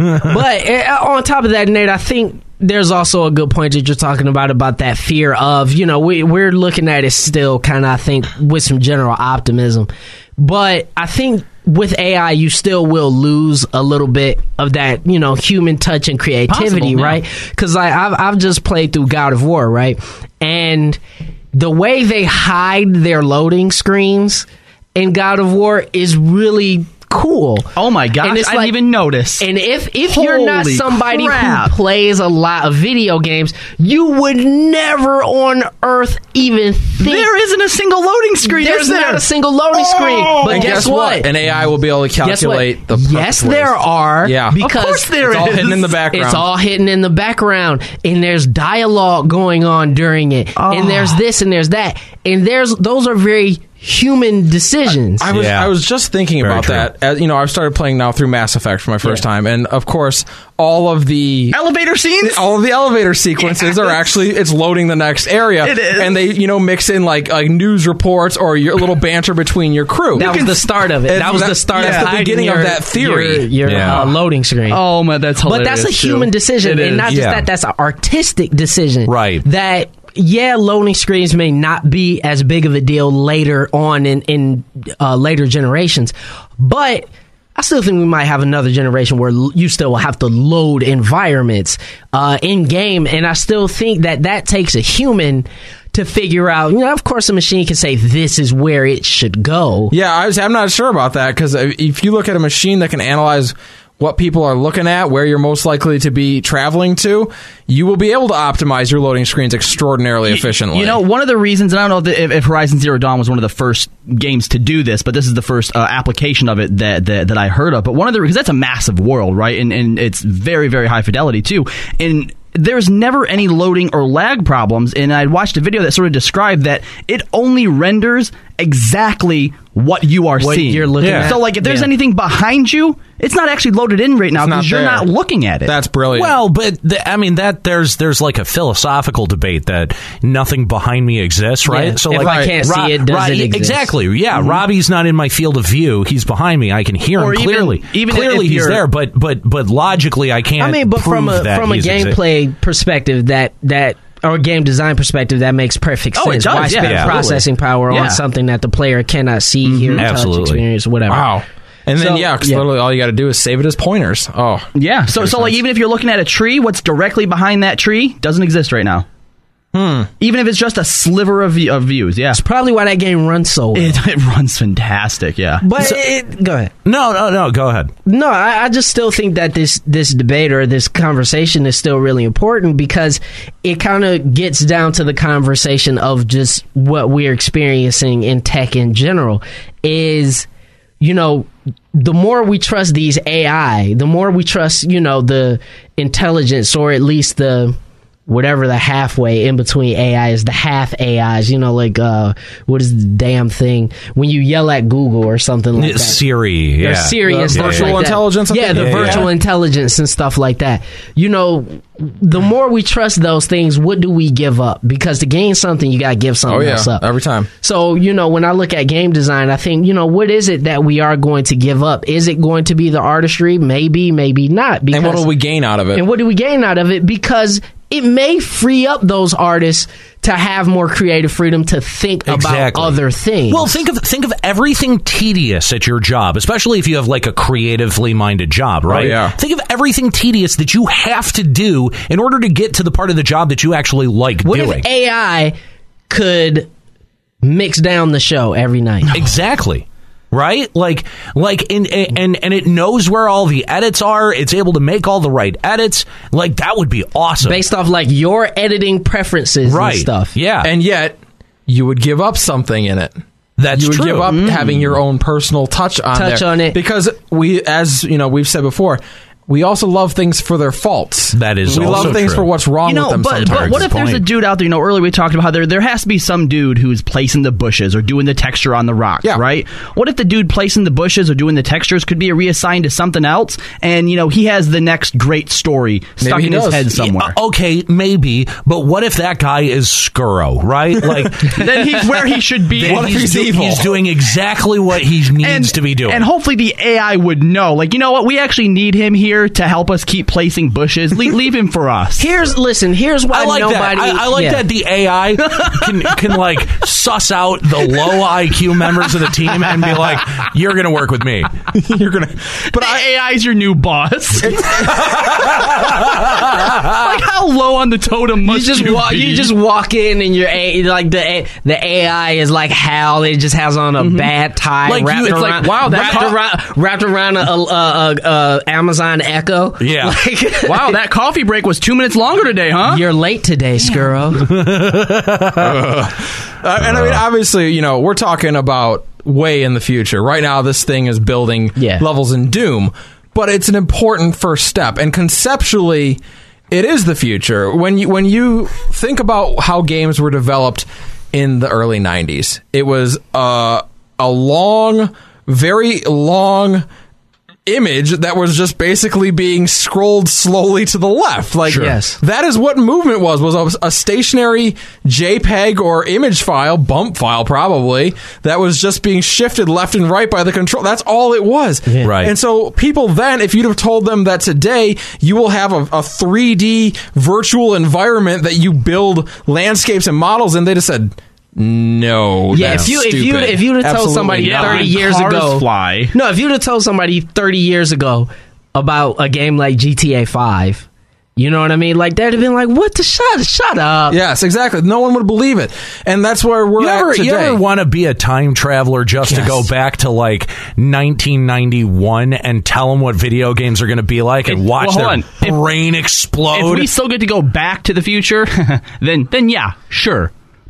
Speaker 5: But uh, on top of that, Nate, I think there's also a good point that you're talking about, about that fear of, you know, we, we're looking at it still kind of, I think, with some general optimism. But I think with A I, you still will lose a little bit of that, you know, human touch and creativity,
Speaker 7: Possible, yeah.
Speaker 5: right? Because like, I've, I've just played through God of War, right? And the way they hide their loading screens in God of War is really cool.
Speaker 7: Oh my gosh,
Speaker 5: And it's
Speaker 7: I didn't
Speaker 5: like-
Speaker 7: even notice.
Speaker 5: And if if you're not
Speaker 7: Holy
Speaker 5: somebody
Speaker 7: crap.
Speaker 5: who plays a lot of video games, you would never on earth even think
Speaker 7: there isn't a single loading screen.
Speaker 5: there's
Speaker 7: is there?
Speaker 5: not a single loading screen. But
Speaker 6: And
Speaker 5: guess, what?
Speaker 6: An A I will be able to
Speaker 5: Guess what?
Speaker 6: calculate the perfect
Speaker 5: yes,
Speaker 6: ways.
Speaker 5: there are.
Speaker 6: Yeah.
Speaker 5: because
Speaker 7: Of course there
Speaker 6: It's all
Speaker 7: is.
Speaker 6: hidden in the background.
Speaker 5: it's all hidden in the background, and there's dialogue going on during it, and there's this and there's that, and there's those are very human decisions.
Speaker 6: I was
Speaker 4: Yeah.
Speaker 6: I was just thinking
Speaker 4: Very
Speaker 6: about
Speaker 4: true.
Speaker 6: that. As, you know, I've started playing now through Mass Effect for my first
Speaker 5: Yeah.
Speaker 6: time, and of course, all of the
Speaker 7: Elevator scenes?
Speaker 6: all of the elevator sequences are actually it's loading the next area,
Speaker 7: It is.
Speaker 6: and they you know mix in like like news reports or your little banter between your crew.
Speaker 5: that was
Speaker 7: can-
Speaker 5: the start of it.
Speaker 6: It's
Speaker 5: That was
Speaker 6: that-
Speaker 5: the start
Speaker 6: that's
Speaker 5: of
Speaker 6: the
Speaker 5: hiding
Speaker 6: beginning of
Speaker 5: your-
Speaker 6: that theory.
Speaker 5: Your, your
Speaker 4: Yeah.
Speaker 5: uh, loading screen.
Speaker 7: Oh man, that's
Speaker 5: But
Speaker 7: hilarious.
Speaker 5: that's a
Speaker 7: too.
Speaker 5: human decision,
Speaker 7: It
Speaker 5: and
Speaker 7: is.
Speaker 5: not just
Speaker 4: Yeah.
Speaker 5: that. That's an artistic decision,
Speaker 4: Right.
Speaker 5: That yeah, loading screens may not be as big of a deal later on in in uh, later generations, but I still think we might have another generation where l- you still will have to load environments uh, in game, and I still think that that takes a human to figure out. You know, of course, a machine can say this is where it should go.
Speaker 6: Yeah, I was, I'm not sure about that because if you look at a machine that can analyze what people are looking at, where you're most likely to be traveling to, you will be able to optimize your loading screens extraordinarily efficiently.
Speaker 7: You know, one of the reasons, and I don't know if, if Horizon Zero Dawn was one of the first games to do this, but this is the first uh, application of it that, that that I heard of. But one of the because that's a massive world, right? And and it's very very high fidelity too. And there's never any loading or lag problems. And I watched a video that sort of described that it only renders exactly what you are
Speaker 5: What
Speaker 7: seeing.
Speaker 5: you're looking
Speaker 4: Yeah.
Speaker 5: at.
Speaker 7: So, like, if there's
Speaker 5: Yeah.
Speaker 7: anything behind you, it's not actually loaded in right now
Speaker 6: It's not
Speaker 7: because you're
Speaker 6: there.
Speaker 7: not looking at it.
Speaker 6: That's brilliant.
Speaker 4: Well, but the, I mean that there's there's like a philosophical debate that nothing behind me exists, right?
Speaker 5: Yeah.
Speaker 4: So
Speaker 5: If
Speaker 4: like
Speaker 5: I can't see it, does it exist?
Speaker 4: Exactly. Yeah, Robbie's not in my field of view. He's behind me. I can hear
Speaker 7: Or
Speaker 4: him
Speaker 7: even-
Speaker 4: clearly.
Speaker 7: even
Speaker 4: clearly
Speaker 7: if
Speaker 4: he's
Speaker 7: you're-
Speaker 4: there, but but but logically I can't.
Speaker 5: I mean, but from
Speaker 4: prove
Speaker 5: a
Speaker 4: that
Speaker 5: from a
Speaker 4: he's exi-
Speaker 5: gameplay perspective, that that or game design perspective, that makes perfect
Speaker 7: Oh, it
Speaker 5: sense.
Speaker 7: does,
Speaker 5: Why
Speaker 7: yeah,
Speaker 5: spend
Speaker 7: absolutely.
Speaker 5: processing power
Speaker 7: Yeah.
Speaker 5: on something that the player cannot see, hear, touch,
Speaker 4: Absolutely.
Speaker 5: experience, whatever?
Speaker 6: wow. And then
Speaker 5: So,
Speaker 6: yeah, 'cause
Speaker 5: yeah.
Speaker 6: literally all you got to do is save it as pointers. Oh,
Speaker 7: yeah. So, so like, even if you're looking at a tree, what's directly behind that tree doesn't exist right now. Hmm. Even if it's just a sliver of, view- of views, yeah.
Speaker 5: It's probably why that game runs so well.
Speaker 7: It, it runs fantastic, yeah.
Speaker 5: But it, go ahead.
Speaker 4: No, no, no. Go ahead.
Speaker 5: No, I, I just still think that this this debate or this conversation is still really important because it kind of gets down to the conversation of just what we're experiencing in tech in general. Is, you know, the more we trust these A I, the more we trust, you know, the intelligence or at least the whatever the halfway in between A I is, the half A Is, you know, like uh, what is the damn thing when you yell at Google or something like that.
Speaker 4: Siri,
Speaker 5: Or
Speaker 4: yeah.
Speaker 5: Siri
Speaker 6: The
Speaker 5: and stuff
Speaker 6: virtual
Speaker 5: like that.
Speaker 6: intelligence, I
Speaker 5: Yeah,
Speaker 6: think?
Speaker 5: the
Speaker 6: Yeah,
Speaker 5: virtual
Speaker 6: yeah.
Speaker 5: intelligence and stuff like that. You know, the more we trust those things, what do we give up? Because to gain something, you got to give something
Speaker 6: oh yeah,
Speaker 5: else up.
Speaker 6: every time.
Speaker 5: So, you know, when I look at game design, I think, you know, what is it that we are going to give up? Is it going to be the artistry? Maybe, maybe not. Because,
Speaker 6: And what will we gain out of it?
Speaker 5: and what do we gain out of it? Because it may free up those artists to have more creative freedom to think
Speaker 4: Exactly.
Speaker 5: about other things.
Speaker 4: Well, think of think of everything tedious at your job, especially if you have like a creatively minded job, right?
Speaker 6: yeah.
Speaker 4: Think of everything tedious that you have to do in order to get to the part of the job that you actually like
Speaker 5: what
Speaker 4: doing.
Speaker 5: if A I could mix down the show every night?
Speaker 4: Exactly. Right? Like like in and and it knows where all the edits are. It's able to make all the right edits. Like that would be awesome.
Speaker 5: Based off like your editing preferences
Speaker 4: right.
Speaker 5: and stuff.
Speaker 4: Yeah.
Speaker 6: And yet, you would give up something in it.
Speaker 4: that's
Speaker 6: you would
Speaker 4: true.
Speaker 6: give up having your own personal touch on
Speaker 5: Touch
Speaker 6: there.
Speaker 5: on it.
Speaker 6: Because we, as you know, we've said before, we also love things for their faults.
Speaker 4: That is
Speaker 6: we
Speaker 4: also
Speaker 6: love things
Speaker 4: true.
Speaker 6: for what's wrong
Speaker 7: You know,
Speaker 6: with them
Speaker 7: but,
Speaker 6: sometimes.
Speaker 7: but what if there's a
Speaker 4: point.
Speaker 7: dude out there, you know, earlier we talked about how there, there has to be some dude who's placing the bushes or doing the texture on the rocks,
Speaker 6: Yeah.
Speaker 7: right? What if the dude placing the bushes or doing the textures could be reassigned to something else and, you know, he has the next great story stuck
Speaker 6: he
Speaker 7: in his
Speaker 6: does.
Speaker 7: head somewhere?
Speaker 4: Yeah, okay, maybe, but what if that guy is Skuro, right? Like
Speaker 7: Then he's where he should be.
Speaker 4: then
Speaker 6: What if
Speaker 4: he's,
Speaker 6: he's
Speaker 4: do-
Speaker 6: evil?
Speaker 4: he's doing exactly what he needs to be doing.
Speaker 7: And hopefully the A I would know, like, you know what, we actually need him here to help us keep placing bushes. Le- leave him for us.
Speaker 5: Here's listen. Here's why
Speaker 4: I like
Speaker 5: nobody.
Speaker 4: that. I, I like
Speaker 5: yeah.
Speaker 4: that the A I can can like suss out the low I Q members of the team and be like, "You're going to work with me."
Speaker 6: You're gonna,
Speaker 7: But A I is your new boss. Like, how low on the totem
Speaker 5: You
Speaker 7: must
Speaker 5: just
Speaker 7: you
Speaker 5: walk.
Speaker 7: be?
Speaker 5: You just walk in and you're a, like the A- the A I is like Hal. It just has on a bad tie.
Speaker 4: Like you-
Speaker 5: wrapped
Speaker 4: it's
Speaker 5: around,
Speaker 7: like, wow, that
Speaker 5: wrapped
Speaker 7: co-
Speaker 5: around, wrapped around a, a, a, a Amazon Echo.
Speaker 4: Yeah.
Speaker 5: Like,
Speaker 7: Wow, that coffee break was two minutes longer today, huh?
Speaker 5: You're late today, Skuro.
Speaker 6: Uh, and I mean, obviously, you know, we're talking about way in the future. Right now, this thing is building
Speaker 5: Yeah.
Speaker 6: levels in Doom, but it's an important first step. And conceptually, it is the future. When you when you think about how games were developed in the early nineties, it was uh, a long, very long image that was just basically being scrolled slowly to the left. Like,
Speaker 5: Sure. Yes.
Speaker 6: that is what movement was, was a, a stationary JPEG or image file, bump file probably, that was just being shifted left and right by the control. That's all it was.
Speaker 5: Yeah.
Speaker 4: Right.
Speaker 6: And so people then, if you'd have told them that today you will have a, a three D virtual environment that you build landscapes and models in, they'd have said, no,
Speaker 5: Yeah,
Speaker 6: that's
Speaker 5: if you if you
Speaker 6: stupid.
Speaker 5: if you'd have told
Speaker 6: Absolutely
Speaker 5: somebody
Speaker 6: not.
Speaker 5: thirty years
Speaker 7: Cars
Speaker 5: ago,
Speaker 7: fly.
Speaker 5: no, if you'd have told somebody thirty years ago about a game like G T A Five, you know what I mean? Like they'd have been like, "What the shut? Shut up!"
Speaker 6: Yes, exactly. No one would believe it, and that's where we're
Speaker 4: You
Speaker 6: at
Speaker 4: ever,
Speaker 6: today.
Speaker 4: you ever want to be a time traveler just
Speaker 6: Yes.
Speaker 4: to go back to like nineteen ninety-one and tell them what video games are going to be like and
Speaker 7: If-
Speaker 4: watch
Speaker 7: well,
Speaker 4: their
Speaker 7: hold on. If-
Speaker 4: brain
Speaker 7: If
Speaker 4: explode?
Speaker 7: we still get to go back to the future, then then yeah, sure.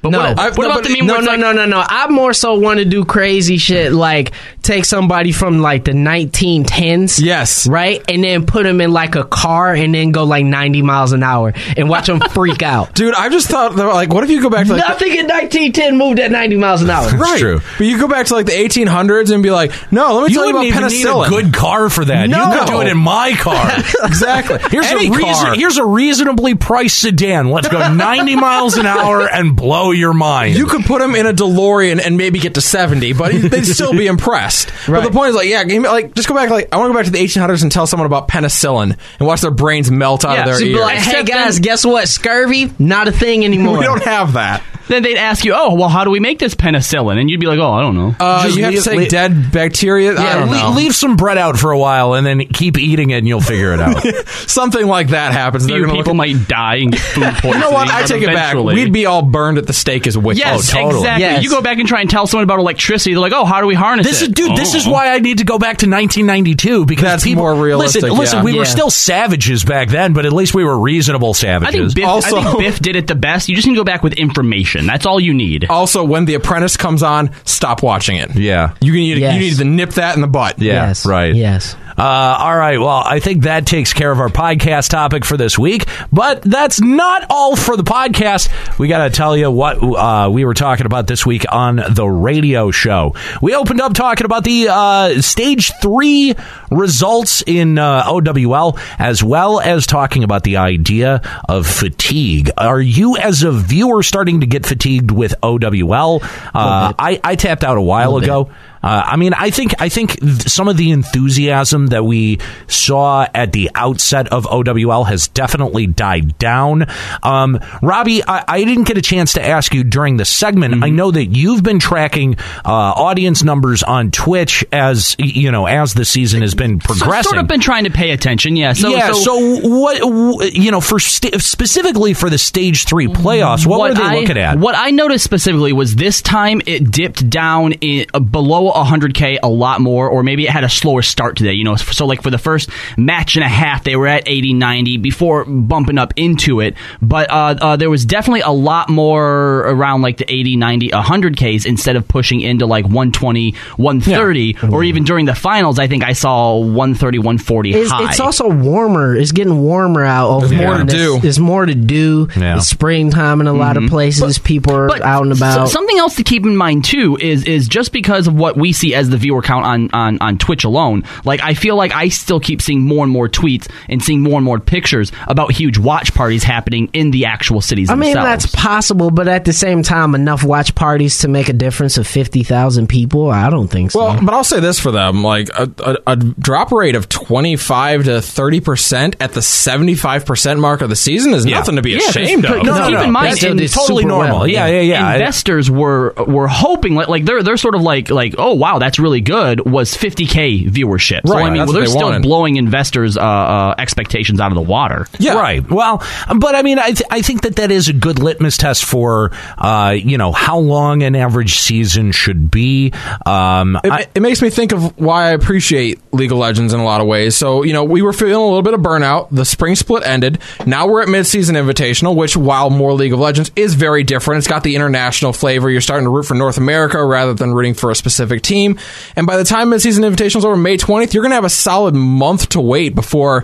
Speaker 7: But
Speaker 5: no,
Speaker 7: what,
Speaker 6: I-
Speaker 7: what
Speaker 6: no,
Speaker 7: about
Speaker 6: but-
Speaker 7: the meme?
Speaker 5: no,
Speaker 7: where it's
Speaker 5: no,
Speaker 7: like,
Speaker 5: no, no, no. I more so want to do crazy shit like take somebody from like the nineteen tens.
Speaker 6: Yes.
Speaker 5: Right? And then put them in like a car and then go like ninety miles an hour and watch them freak out.
Speaker 6: Dude, I just thought, like, what if you go back to like,
Speaker 5: Nothing in nineteen ten moved at ninety miles an hour.
Speaker 6: right?
Speaker 4: true.
Speaker 6: But you go back to like the eighteen hundreds and be like, no, let me
Speaker 4: You
Speaker 6: tell you
Speaker 4: wouldn't
Speaker 6: about
Speaker 4: even need
Speaker 6: penicillin.
Speaker 4: a good car for that.
Speaker 6: No.
Speaker 4: You could do it in my car.
Speaker 6: Exactly.
Speaker 4: Here's
Speaker 6: Any
Speaker 4: a reason,
Speaker 6: car.
Speaker 4: here's a reasonably priced sedan. Let's go ninety miles an hour and blow your mind.
Speaker 6: You could put them in a DeLorean and maybe get to seventy, but they'd still be impressed.
Speaker 5: Right.
Speaker 6: But the point is, like, yeah, give me, like, just go back. Like, I want to go back to the eighteen hundreds and tell someone about penicillin and watch their brains melt out
Speaker 7: Yeah,
Speaker 6: of their
Speaker 7: so be
Speaker 6: ears.
Speaker 5: Like, hey
Speaker 7: Except
Speaker 5: guys,
Speaker 7: then-
Speaker 5: guess what? Scurvy, not a thing anymore.
Speaker 6: we don't have that.
Speaker 7: then they'd ask you, oh, well, how do we make this penicillin? And you'd be like, oh, I don't know.
Speaker 6: Uh,
Speaker 4: Just
Speaker 6: you have to
Speaker 4: leave-
Speaker 6: take
Speaker 4: leave-
Speaker 6: dead bacteria. I
Speaker 4: yeah,
Speaker 6: don't
Speaker 4: le-
Speaker 6: know.
Speaker 4: leave some bread out for a while and then keep eating it and you'll figure it out.
Speaker 6: Something like that happens.
Speaker 7: a
Speaker 6: They're
Speaker 7: few
Speaker 6: gonna
Speaker 7: people
Speaker 6: look at-
Speaker 7: might die and get food poisoning.
Speaker 6: You know what? I
Speaker 7: but
Speaker 6: take it back.
Speaker 7: eventually-
Speaker 6: We'd be all burned at the stake as witches.
Speaker 7: Yes,
Speaker 4: Oh, totally.
Speaker 7: exactly.
Speaker 5: Yes.
Speaker 7: You go back and try and tell someone about electricity. They're like, "Oh, how do we harness
Speaker 4: This
Speaker 7: it?"
Speaker 4: is, dude. This is
Speaker 7: Oh.
Speaker 4: why I need to go back to nineteen ninety-two because
Speaker 6: That's
Speaker 4: people,
Speaker 6: more realistic,
Speaker 4: Listen, listen.
Speaker 6: yeah.
Speaker 4: We were
Speaker 5: Yeah.
Speaker 4: still savages back then, but at least we were reasonable
Speaker 7: I
Speaker 4: savages.
Speaker 7: think, Biff,
Speaker 6: Also-
Speaker 7: I think Biff did it the best. You just need to go back with information. That's all you need.
Speaker 6: Also, when The Apprentice comes on, stop watching it.
Speaker 4: Yeah.
Speaker 6: You need,
Speaker 5: Yes.
Speaker 6: you need to nip that in the butt.
Speaker 4: Yeah,
Speaker 5: Yes.
Speaker 4: right.
Speaker 5: Yes.
Speaker 4: Uh, all right. Well, I think that takes care of our podcast topic for this week. But that's not all for the podcast. We got to tell you what uh, we were talking about this week on the radio show. We opened up talking about the uh, stage three results in uh, O W L, as well as talking about the idea of fatigue. Are you, as a viewer, starting to get fatigued with O W L? Uh, I, I tapped out a while ago. Uh, I mean, I think I think th- some of the enthusiasm that we saw at the outset of O W L has definitely died down. Um, Robbie, I, I didn't get a chance to ask you during the segment. I know that you've been tracking uh, audience numbers on Twitch as you know as the season has been
Speaker 7: So,
Speaker 4: progressing.
Speaker 7: sort of been trying to pay attention. Yeah. So,
Speaker 4: yeah.
Speaker 7: so,
Speaker 4: So, what w- you know for sta- specifically for the stage three playoffs? What, were they
Speaker 7: I,
Speaker 4: looking at?
Speaker 7: What I noticed specifically was this time it dipped down in, uh, below one hundred K a lot more, or maybe it had a slower start today. You know, so like for the first match and a half, they were at eighty, ninety before bumping up into it. But uh, uh, there was definitely a lot more around like the eighty, ninety, one hundred Ks instead of pushing into like one twenty, one thirty, or even during the finals, I think I saw one thirty, one forty
Speaker 5: It's,
Speaker 7: high.
Speaker 5: it's also warmer. It's getting warmer out. Over
Speaker 6: There's more
Speaker 5: here.
Speaker 6: to do.
Speaker 5: There's, there's more to do.
Speaker 4: Yeah.
Speaker 5: It's springtime in a lot of places. People are
Speaker 7: But
Speaker 5: out and about.
Speaker 7: so- something else to keep in mind too is is just because of what we see as the viewer count on, on, on Twitch alone, like I feel like I still keep seeing more and more tweets and seeing more and more pictures about huge watch parties happening in the actual cities
Speaker 5: I mean,
Speaker 7: themselves.
Speaker 5: that's possible, but at the same time, enough watch parties to make a difference of fifty thousand people? I don't think so.
Speaker 6: Well, but I'll say this for them: like a, a, a drop rate of twenty-five to thirty percent at the seventy-five percent mark of the season is
Speaker 4: Yeah.
Speaker 6: nothing to be
Speaker 7: Yeah, 'cause-
Speaker 6: ashamed of.
Speaker 7: No,
Speaker 5: No,
Speaker 7: keep
Speaker 5: no,
Speaker 7: in mind,
Speaker 5: that's
Speaker 7: in-
Speaker 5: it's
Speaker 4: totally
Speaker 5: super
Speaker 4: normal.
Speaker 5: well,
Speaker 4: yeah, yeah, yeah.
Speaker 7: investors were were hoping like, like they're they're sort of like like oh wow, that's really good, was fifty K viewership. So
Speaker 6: Right,
Speaker 7: I mean,
Speaker 6: that's
Speaker 7: well,
Speaker 6: what
Speaker 7: they're
Speaker 6: they
Speaker 7: still
Speaker 6: wanted.
Speaker 7: blowing investors' uh, uh, expectations out of the water.
Speaker 6: Yeah.
Speaker 4: Right. Well, but I mean, I, th- I think that that is a good litmus test for, uh, you know, how long an average season should be. Um,
Speaker 6: It,
Speaker 4: I-
Speaker 6: it makes me think of why I appreciate League of Legends in a lot of ways. So, you know, we were feeling a little bit of burnout. The spring split ended. Now we're at Mid-Season Invitational, which, while more League of Legends, is very different. It's got the international flavor. You're starting to root for North America rather than rooting for a specific team. And by the time Mid-Season Invitational is over May twentieth, you're going to have a solid month to wait before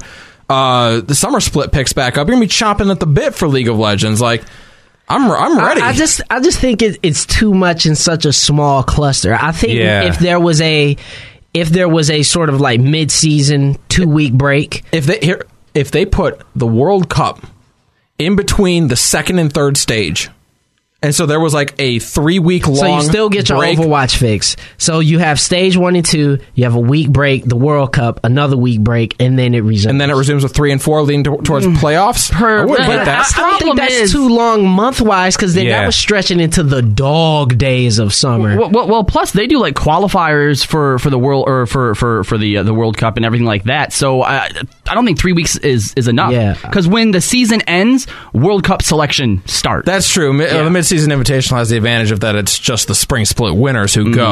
Speaker 6: uh, the summer split picks back up. You're going to be chomping at the bit for League of Legends. Like, I'm I'm ready.
Speaker 5: I, I just I just think it, it's too much in such a small cluster. I think
Speaker 4: Yeah.
Speaker 5: if there was a if there was a sort of like mid season two week break,
Speaker 6: if they here, if they put the World Cup in between the second and third stage, and so there was like a three week long,
Speaker 5: so you still get your
Speaker 6: break.
Speaker 5: Overwatch fix. So you have stage one and two, you have a week break, the World Cup, another week break, and then it resumes.
Speaker 6: and then it resumes with three and four leading to, towards playoffs.
Speaker 7: Per-
Speaker 6: I wouldn't
Speaker 7: but
Speaker 6: hate that.
Speaker 5: I don't think
Speaker 7: problem
Speaker 5: that's
Speaker 7: is-
Speaker 5: too long month wise because then
Speaker 4: Yeah.
Speaker 5: that was stretching into the dog days of summer.
Speaker 7: Well, well, well, plus they do like qualifiers for, for the world or for for, for the uh, the World Cup and everything like that. So I I don't think three weeks is, is enough.
Speaker 5: Yeah.
Speaker 7: Because when the season ends, World Cup selection starts.
Speaker 6: That's true. Mi- uh,
Speaker 7: Yeah.
Speaker 6: The mid-season invitational has the advantage of that it's just the spring split winners who go.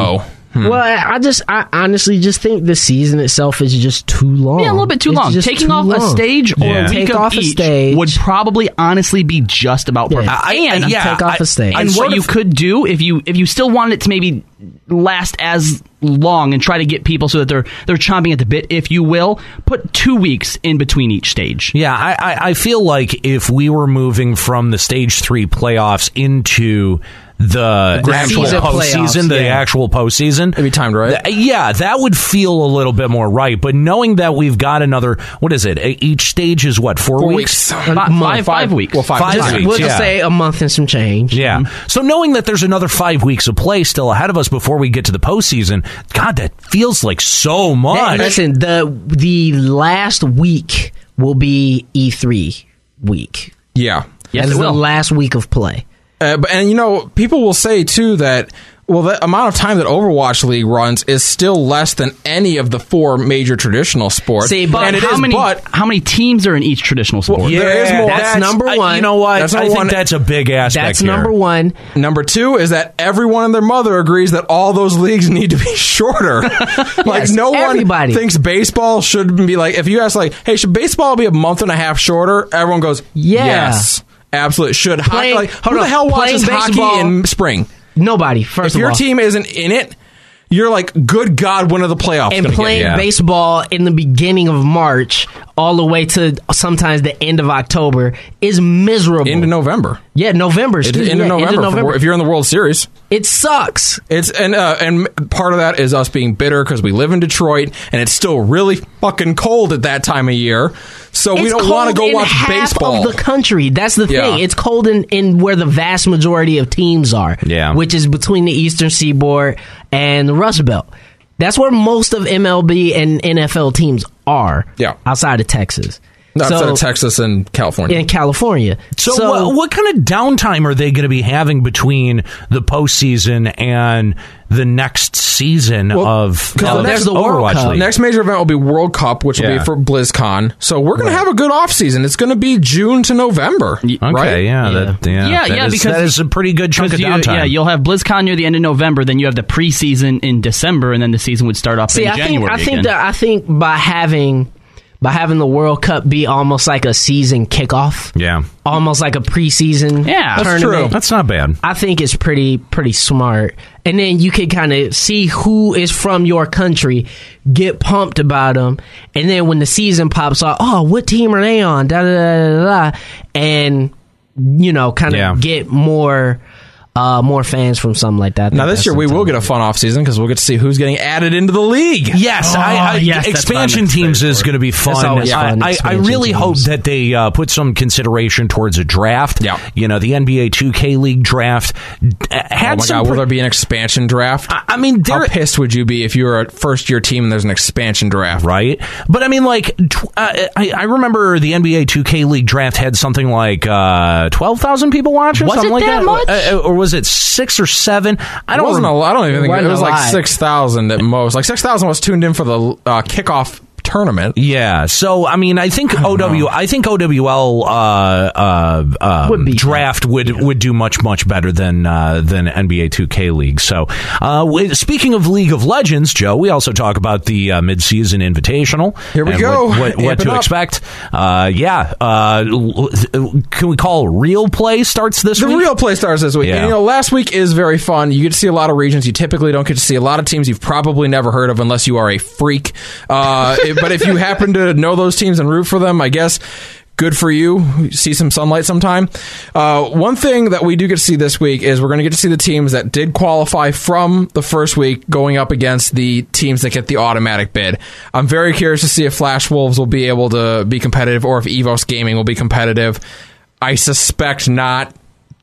Speaker 5: Hmm. Well, I I just, I honestly just think the season itself is just too long.
Speaker 7: Yeah, a little bit too
Speaker 5: It's
Speaker 7: long.
Speaker 5: just
Speaker 7: Taking
Speaker 5: too
Speaker 7: off
Speaker 5: long.
Speaker 7: a stage or
Speaker 4: Yeah.
Speaker 7: a week
Speaker 5: Take
Speaker 7: of
Speaker 5: off a
Speaker 7: each
Speaker 5: stage.
Speaker 7: would probably honestly be just about
Speaker 5: Yeah.
Speaker 7: perfect.
Speaker 4: I-
Speaker 7: and
Speaker 4: I- yeah,
Speaker 5: Take off
Speaker 4: I-
Speaker 5: a stage.
Speaker 7: and
Speaker 4: I
Speaker 7: what
Speaker 4: sort
Speaker 7: you
Speaker 4: of-
Speaker 7: could do if you if you still wanted it to maybe last as long and try to get people so that they're they're chomping at the bit, if you will, put two weeks in between each stage.
Speaker 4: Yeah, I, I, I feel like if we were moving from the stage three playoffs into the,
Speaker 5: The
Speaker 4: actual
Speaker 5: season
Speaker 4: postseason,
Speaker 5: playoffs,
Speaker 4: the
Speaker 5: yeah.
Speaker 4: actual postseason,
Speaker 6: It'd be timed right.
Speaker 4: th- yeah, that would feel a little bit more right. But knowing that we've got another, what is it? E- Each stage is what, four,
Speaker 6: Four
Speaker 4: weeks?
Speaker 6: weeks.
Speaker 7: Fi- five, five weeks.
Speaker 6: Well, five,
Speaker 4: Five
Speaker 6: weeks.
Speaker 4: weeks.
Speaker 5: We'll just
Speaker 4: yeah.
Speaker 5: say a month and some change.
Speaker 4: Yeah. So knowing that there's another five weeks of play still ahead of us before we get to the postseason, God, that feels like so much.
Speaker 5: Hey, listen, the the last week will be E three week.
Speaker 6: Yeah.
Speaker 7: Yes,
Speaker 5: That
Speaker 7: it
Speaker 5: is the
Speaker 7: will.
Speaker 5: last week of play.
Speaker 6: Uh, but, and you know, people will say too that well, the amount of time that Overwatch League runs is still less than any of the four major traditional sports.
Speaker 5: See, but
Speaker 6: and it
Speaker 7: how
Speaker 6: is,
Speaker 7: many
Speaker 6: but
Speaker 7: how many teams are in each traditional sport?
Speaker 4: yeah,
Speaker 6: there is more-
Speaker 5: That's number
Speaker 4: I-
Speaker 5: one.
Speaker 4: you know what?
Speaker 6: That's
Speaker 4: I
Speaker 6: number
Speaker 4: think
Speaker 6: one.
Speaker 4: that's a big aspect
Speaker 5: That's
Speaker 4: here.
Speaker 5: number one.
Speaker 6: number two is that everyone and their mother agrees that all those leagues need to be shorter. like
Speaker 5: Yes,
Speaker 6: no one
Speaker 5: everybody.
Speaker 6: thinks baseball should be like. If you ask like, hey, should baseball be a month and a half shorter? Everyone goes,
Speaker 5: Yeah.
Speaker 6: yes, absolutely. Should hockey?
Speaker 5: Playing-
Speaker 6: Like,
Speaker 5: hold
Speaker 6: who the
Speaker 5: on.
Speaker 6: hell watches
Speaker 5: Playing
Speaker 6: hockey
Speaker 5: baseball-
Speaker 6: in spring?
Speaker 5: Nobody. First
Speaker 6: If
Speaker 5: of
Speaker 6: your
Speaker 5: all,
Speaker 6: team isn't in it, you're like, good God, when are the playoffs
Speaker 5: and
Speaker 6: gonna
Speaker 5: playing
Speaker 6: get?
Speaker 4: yeah.
Speaker 5: baseball in the beginning of March all the way to sometimes the end of October is miserable.
Speaker 6: Into November.
Speaker 5: yeah, November.
Speaker 6: It,
Speaker 5: Excuse me,
Speaker 6: into
Speaker 5: yeah,
Speaker 6: November.
Speaker 5: Into
Speaker 6: for-
Speaker 5: November.
Speaker 6: if you're in the World Series.
Speaker 5: It sucks.
Speaker 6: It's and uh, and part of that is us being bitter because we live in Detroit and it's still really fucking cold at that time of year. So we
Speaker 5: It's
Speaker 6: don't want to
Speaker 5: cold
Speaker 6: go
Speaker 5: in
Speaker 6: watch
Speaker 5: half
Speaker 6: baseball.
Speaker 5: of the country. That's the
Speaker 6: Yeah.
Speaker 5: thing. It's cold in, in where the vast majority of teams are.
Speaker 4: Yeah.
Speaker 5: Which is between the Eastern Seaboard and the Rust Belt. That's where most of M L B and N F L teams are.
Speaker 6: Yeah.
Speaker 5: Outside of Texas.
Speaker 6: Outside
Speaker 5: So-
Speaker 6: of Texas and California.
Speaker 5: in California.
Speaker 4: So, what, what kind of downtime are they going to be having between the postseason and the next season
Speaker 6: Well,
Speaker 4: of,
Speaker 6: 'cause
Speaker 4: of
Speaker 6: the next-
Speaker 5: the World
Speaker 4: Overwatch
Speaker 5: Cup.
Speaker 4: League?
Speaker 6: Next major event will be World Cup, which will
Speaker 4: Yeah.
Speaker 6: be for BlizzCon. So we're going to have a good off season. It's going to be June to November.
Speaker 4: Okay,
Speaker 6: right?
Speaker 4: yeah,
Speaker 5: Yeah.
Speaker 4: That, yeah,
Speaker 7: Yeah,
Speaker 4: that
Speaker 7: yeah,
Speaker 4: is-
Speaker 7: because-
Speaker 4: that is a pretty good chunk of
Speaker 7: You-
Speaker 4: downtime.
Speaker 7: yeah, you'll have BlizzCon near the end of November, then you have the preseason in December, and then the season would start up
Speaker 5: See,
Speaker 7: in
Speaker 5: I think
Speaker 7: January
Speaker 5: I think
Speaker 7: again.
Speaker 5: that I think by having by having the World Cup be almost like a season kickoff,
Speaker 4: yeah,
Speaker 5: almost like a preseason
Speaker 7: Yeah, that's
Speaker 5: tournament.
Speaker 6: true.
Speaker 4: that's not bad.
Speaker 5: I think it's pretty pretty smart. And then you can kind of see who is from your country, get pumped about them, and then when the season pops off, oh, what team are they on? Da da da da da, and you know, kind of
Speaker 4: Yeah.
Speaker 5: get more uh, more fans from something like that. I think
Speaker 6: Now this
Speaker 5: that's
Speaker 6: year we will
Speaker 5: something-
Speaker 6: get a fun off season because we'll get to see who's getting added into the league.
Speaker 4: Yes, I, I,
Speaker 7: Oh, yes, that's
Speaker 4: expansion
Speaker 7: what I'm
Speaker 4: teams
Speaker 7: excited
Speaker 4: is
Speaker 7: for.
Speaker 4: going to be fun.
Speaker 5: That's always
Speaker 4: I,
Speaker 5: fun,
Speaker 4: I, I
Speaker 5: expansion
Speaker 4: really hope
Speaker 5: teams.
Speaker 4: that they uh, put some consideration towards a draft.
Speaker 6: Yeah.
Speaker 4: You know, the N B A two K League draft uh, had
Speaker 6: Oh my
Speaker 4: some.
Speaker 6: God, will
Speaker 4: pre-
Speaker 6: there be an expansion draft?
Speaker 4: I, I mean,
Speaker 6: How
Speaker 4: there,
Speaker 6: pissed would you be if you were a first year team and there's an expansion draft?
Speaker 4: right? But I mean, like, tw- uh, I, I remember the N B A two K League draft had something like uh, twelve thousand people watching.
Speaker 7: Was
Speaker 4: something
Speaker 7: it
Speaker 4: like
Speaker 7: that much?
Speaker 4: Uh, or was it six or seven? I
Speaker 6: It
Speaker 4: don't
Speaker 6: wasn't a
Speaker 4: rem-
Speaker 6: lot. I don't even think it,
Speaker 5: wasn't
Speaker 6: it was
Speaker 5: a
Speaker 6: like
Speaker 5: lot.
Speaker 6: six thousand at most. Like six thousand was tuned in for the uh, kickoff tournament.
Speaker 4: Yeah, so I mean, I think O W, I think O W L uh, uh, uh,
Speaker 5: Would be
Speaker 4: draft would would do much much better than uh, than N B A two K League. So, uh, we, speaking of League of Legends, Joe, we also talk about the uh, midseason invitational.
Speaker 6: Here we
Speaker 4: and
Speaker 6: go.
Speaker 4: What, what, what
Speaker 6: Amp it
Speaker 4: to
Speaker 6: up.
Speaker 4: expect? Uh, yeah, uh, l- can we call real play starts this
Speaker 6: The
Speaker 4: week?
Speaker 6: real play starts this week.
Speaker 4: Yeah.
Speaker 6: And, you know, last week is very fun. You get to see a lot of regions. You typically don't get to see a lot of teams you've probably never heard of unless you are a freak. Uh, if- but if you happen to know those teams and root for them, I guess good for you. See some sunlight sometime. Uh, one thing that we do get to see this week is we're going to get to see the teams that did qualify from the first week going up against the teams that get the automatic bid. I'm very curious to see if Flash Wolves will be able to be competitive or if EVOS Gaming will be competitive. I suspect not,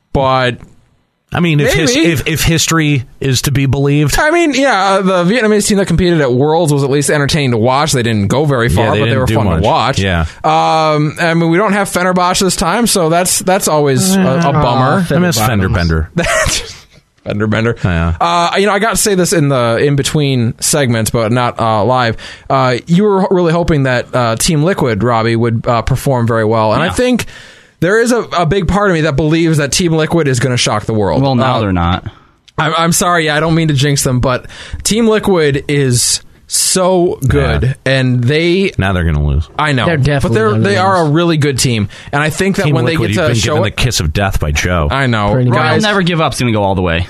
Speaker 6: but
Speaker 4: I mean, if, his,
Speaker 6: Maybe.
Speaker 4: if if history is to be believed.
Speaker 6: I mean, yeah, uh, the Vietnamese team that competed at Worlds was at least entertaining to watch. They didn't go very far,
Speaker 4: Yeah, they
Speaker 6: but they
Speaker 4: didn't
Speaker 6: were
Speaker 4: do
Speaker 6: fun
Speaker 4: much.
Speaker 6: to watch.
Speaker 4: Yeah.
Speaker 6: Um, I mean, we don't have Fenerbahce this time, so that's that's always a, a bummer.
Speaker 4: I miss Fender Bender.
Speaker 6: Fender Bender.
Speaker 4: Yeah.
Speaker 6: Uh, you know, I got to say this in the in between segments, but not uh, live. Uh, you were really hoping that uh, Team Liquid, Robbie, would uh, perform very well, and I
Speaker 7: Yeah.
Speaker 6: think there is a, a big part of me that believes that Team Liquid is going to shock the world.
Speaker 7: well, now
Speaker 6: Uh,
Speaker 7: they're not.
Speaker 6: I'm, I'm sorry, yeah, I don't mean to jinx them, but Team Liquid is so good,
Speaker 4: Yeah.
Speaker 6: and they
Speaker 4: Now they're going to lose.
Speaker 6: I know,
Speaker 5: They're definitely
Speaker 6: but they're
Speaker 5: gonna
Speaker 6: they
Speaker 5: lose.
Speaker 6: are a really good team, and I think that
Speaker 4: Team
Speaker 6: when
Speaker 4: Liquid,
Speaker 6: they
Speaker 4: you've
Speaker 6: get to
Speaker 4: been
Speaker 6: show
Speaker 4: given
Speaker 6: it,
Speaker 4: the kiss of death by Joe.
Speaker 6: I know,
Speaker 5: Pretty much.
Speaker 7: Royal
Speaker 6: guys.
Speaker 7: Never Give Up's going to go all the way.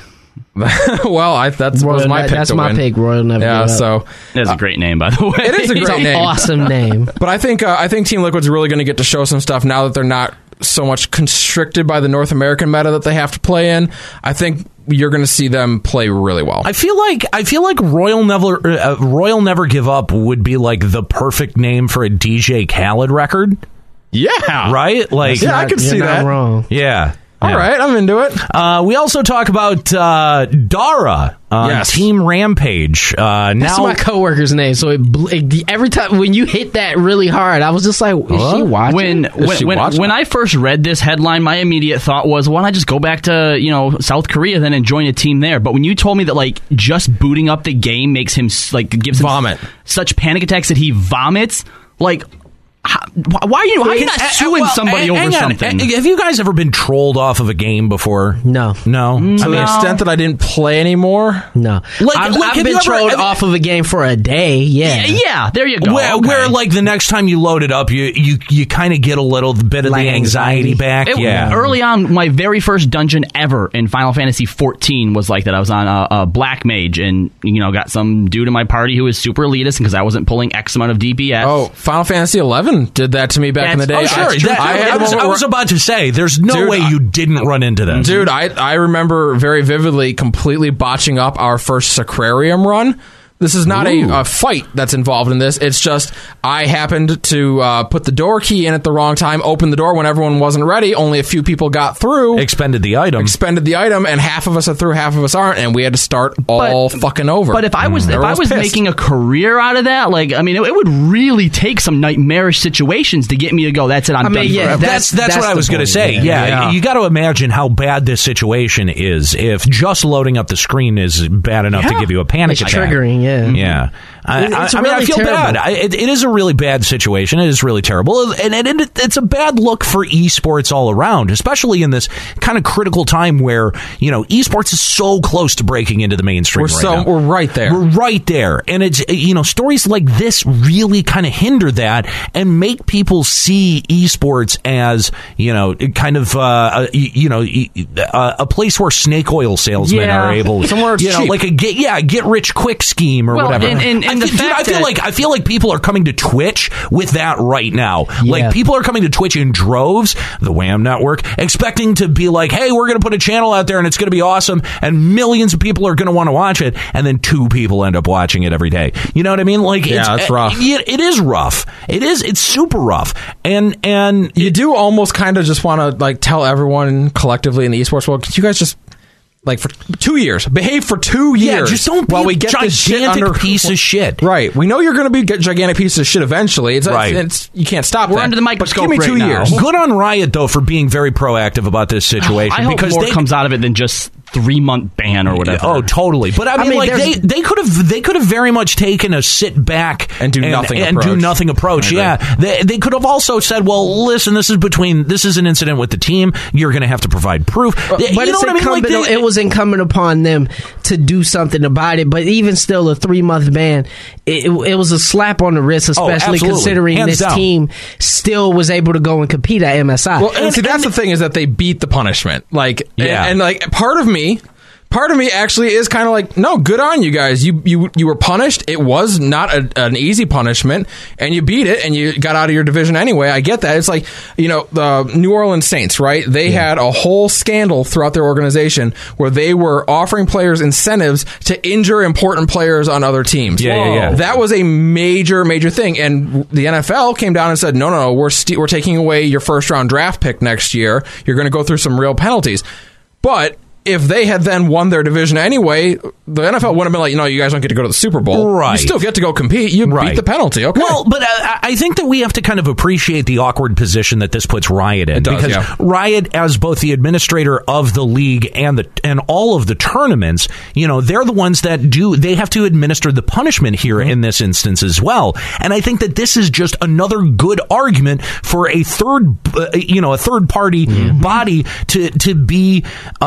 Speaker 6: well, I, that's
Speaker 5: Royal,
Speaker 6: was my
Speaker 5: that-
Speaker 6: pick.
Speaker 5: that's
Speaker 6: to
Speaker 5: my
Speaker 6: win.
Speaker 5: pick. Royal Never
Speaker 6: Yeah,
Speaker 5: Give Up.
Speaker 6: so
Speaker 7: That's a great name, by the way.
Speaker 6: it is a
Speaker 5: It's
Speaker 6: great
Speaker 5: an
Speaker 6: name.
Speaker 5: awesome name.
Speaker 6: But I think uh, I think Team Liquid's really going to get to show some stuff now that they're not so much constricted by the North American meta that they have to play in. I think you're going to see them play really well.
Speaker 4: I feel like I feel like Royal Never uh, Royal Never Give Up would be like the perfect name for a D J Khaled record,
Speaker 6: yeah,
Speaker 4: right? Like,
Speaker 6: Yeah, I
Speaker 5: Not-
Speaker 6: can
Speaker 5: you're
Speaker 6: see
Speaker 5: not
Speaker 6: that.
Speaker 5: wrong.
Speaker 4: yeah.
Speaker 6: All
Speaker 4: yeah.
Speaker 6: right, I'm into it.
Speaker 4: Uh, we also talk about uh, Dara on
Speaker 6: Yes.
Speaker 4: Team Rampage. Uh,
Speaker 5: That's
Speaker 4: now,
Speaker 5: my coworker's name. So it, bl- it, every time when you hit that really hard, I was just like, is
Speaker 4: Huh?
Speaker 5: she watching?
Speaker 7: When
Speaker 6: she
Speaker 7: when when,
Speaker 6: watching?
Speaker 7: when I first read this headline, my immediate thought was, why don't I just go back to you know South Korea then and join a team there? But when you told me that like just booting up the game makes him s- like gives him
Speaker 6: Vomit.
Speaker 7: such panic attacks that he vomits, like how, why are you how are you not
Speaker 4: Uh,
Speaker 7: suing
Speaker 4: well,
Speaker 7: somebody
Speaker 4: hang
Speaker 7: over
Speaker 4: on.
Speaker 7: something?
Speaker 4: Uh, Have you guys ever been trolled off of a game before?
Speaker 5: No.
Speaker 4: No.
Speaker 6: To
Speaker 4: I
Speaker 6: the
Speaker 4: mean,
Speaker 6: extent that I didn't play anymore.
Speaker 5: No,
Speaker 4: Like-
Speaker 5: I've,
Speaker 4: like,
Speaker 5: I've
Speaker 4: have
Speaker 5: been
Speaker 4: you ever-
Speaker 5: trolled
Speaker 4: have-
Speaker 5: off of a game for a day. Yeah,
Speaker 7: yeah, yeah, there you go.
Speaker 4: where,
Speaker 7: Okay.
Speaker 4: where like the next time you load it up, you you, you kind of get a little bit of
Speaker 5: Like
Speaker 4: the anxiety,
Speaker 5: anxiety.
Speaker 4: back.
Speaker 7: It-
Speaker 4: yeah.
Speaker 7: Early on, my very first dungeon ever in Final Fantasy fourteen was like that. I was on a, a black mage, and you know, got some dude in my party who was super elitist because I wasn't pulling X amount of D P S.
Speaker 6: Oh, Final Fantasy eleven did that to me back in the day.
Speaker 7: That's-
Speaker 4: Oh, sure.
Speaker 6: I,
Speaker 4: That-
Speaker 6: I had
Speaker 4: I,
Speaker 6: the
Speaker 4: was,
Speaker 6: moment
Speaker 4: I was
Speaker 6: where-
Speaker 4: about to say, there's no
Speaker 6: Dude,
Speaker 4: way
Speaker 6: I-
Speaker 4: you didn't run into this.
Speaker 6: Dude, I I remember very vividly completely botching up our first Sacrarium run. This is not a, a fight that's involved in this. It's just I happened to uh, put the door key in at the wrong time, open the door when everyone wasn't ready. Only a few people got through.
Speaker 4: Expended the item.
Speaker 6: Expended the item, and half of us are through, half of us aren't, and we had to start all fucking over.
Speaker 7: But if I was if I
Speaker 6: Everyone's
Speaker 7: was
Speaker 6: pissed.
Speaker 7: making a career out of that, like I mean, it, it would really take some nightmarish situations to get me to go. That's it. I'm
Speaker 5: I mean,
Speaker 7: done
Speaker 5: yeah,
Speaker 7: forever.
Speaker 4: That's that's,
Speaker 5: That's
Speaker 4: what I
Speaker 5: the
Speaker 4: was going to
Speaker 5: point,
Speaker 4: say.
Speaker 5: yeah.
Speaker 4: Yeah,
Speaker 6: Yeah.
Speaker 4: you got to imagine how bad this situation is. If just loading up the screen is bad enough to
Speaker 7: Yeah.
Speaker 4: give you a panic
Speaker 5: it's
Speaker 4: attack.
Speaker 5: triggering. Yeah,
Speaker 4: Yeah, I,
Speaker 5: It- it's
Speaker 4: I, I mean, I
Speaker 5: really
Speaker 4: feel
Speaker 5: terrible.
Speaker 4: bad. I, it, it is a really bad situation. It is really terrible, and, and it, it's a bad look for esports all around, especially in this kind of critical time where you know esports is so close to breaking into the mainstream.
Speaker 6: we're
Speaker 4: right
Speaker 6: so
Speaker 4: now.
Speaker 6: we're right there.
Speaker 4: We're right there. And it's, you know, stories like this really kind of hinder that and make people see esports as, you know, kind of, uh, a, you know, a, a place where snake oil salesmen
Speaker 7: Yeah.
Speaker 4: are able,
Speaker 6: Somewhere it's
Speaker 4: you know,
Speaker 6: cheap.
Speaker 4: like a get, yeah, get rich quick scheme or
Speaker 7: Well,
Speaker 4: whatever.
Speaker 7: and- and- and
Speaker 4: I
Speaker 7: the
Speaker 4: feel, dude,
Speaker 7: fact
Speaker 4: I feel
Speaker 7: that-
Speaker 4: like, I feel like people are coming to Twitch with that right now.
Speaker 5: Yeah.
Speaker 4: Like people are coming to Twitch in droves, the Wham network, expecting to be like, hey, we're going to put a channel out there and it's going to be awesome and millions of people are going to want to watch it, and then two people end up watching it every day. You know what I mean? Like,
Speaker 6: Yeah,
Speaker 4: it's
Speaker 6: it's rough.
Speaker 4: It, it is rough. It is. It's super rough. And and
Speaker 6: You do almost kind of just want to like tell everyone collectively in the esports world, could you guys just like for two years behave for two years?
Speaker 4: yeah, just don't be
Speaker 6: while
Speaker 4: a
Speaker 6: we get this shit
Speaker 4: gigantic
Speaker 6: under
Speaker 4: piece of shit.
Speaker 6: Right, we know you're going to be a gigantic piece of shit eventually. It's,
Speaker 4: Right.
Speaker 6: it's you can't stop.
Speaker 7: We're
Speaker 6: that.
Speaker 7: under the
Speaker 6: But
Speaker 7: microscope
Speaker 6: give me
Speaker 7: right
Speaker 6: two
Speaker 7: now.
Speaker 6: years.
Speaker 4: Good on Riot though for being very proactive about this situation.
Speaker 7: I hope
Speaker 4: because
Speaker 7: more
Speaker 4: they,
Speaker 7: comes out of it than just three month ban or whatever.
Speaker 4: Oh, totally. But I mean,
Speaker 5: mean,
Speaker 4: like they,
Speaker 5: there's-
Speaker 4: they could have they could have very much taken a sit back
Speaker 6: And do nothing
Speaker 4: and,
Speaker 6: approach.
Speaker 4: do nothing approach.
Speaker 6: I agree.
Speaker 4: Yeah, they they could have also said, well, listen, this is between this is an incident with the team. You're going to have to provide proof.
Speaker 5: But
Speaker 4: you know
Speaker 5: it's
Speaker 4: what I mean? Like
Speaker 5: incumbent.
Speaker 4: they-
Speaker 5: it was incumbent upon them to do something about it. But even still, a three month ban, it, it was a slap on the wrist, especially
Speaker 4: absolutely.
Speaker 5: considering
Speaker 4: Hands
Speaker 5: this
Speaker 4: down.
Speaker 5: team still was able to go and compete at M S I.
Speaker 6: Well, and, see, that's the thing is that they beat the punishment. Like,
Speaker 4: Yeah.
Speaker 6: and, and like part of me. Part of me actually is kind of like, no, good on you guys. You you you were punished. It was not a, an easy punishment, and you beat it, and you got out of your division anyway. I get that. It's like, you know, the New Orleans Saints, right? They yeah. had a whole scandal throughout their organization where they were offering players incentives to injure important players on other teams.
Speaker 4: Yeah, yeah, yeah.
Speaker 6: That was a major, major thing, and the N F L came down and said, no, no, no, we're st- we're taking away your first round draft pick next year. You're going to go through some real penalties, but if they had then won their division anyway, the N F L would have been like, you know, you guys don't get to go to the Super Bowl.
Speaker 4: Right.
Speaker 6: You still get to go compete. You
Speaker 4: Right.
Speaker 6: beat the penalty. Okay.
Speaker 4: Well, but uh, I think that we have to kind of appreciate the awkward position that this puts Riot in.
Speaker 6: It does,
Speaker 4: because
Speaker 6: yeah.
Speaker 4: Riot, as both the administrator of the league and the and all of the tournaments, you know, they're the ones that do, they have to administer the punishment here
Speaker 6: Mm-hmm.
Speaker 4: in this instance as well. And I think that this is just another good argument for a third, uh, you know, a third party
Speaker 6: Mm-hmm.
Speaker 4: body to, to be, uh,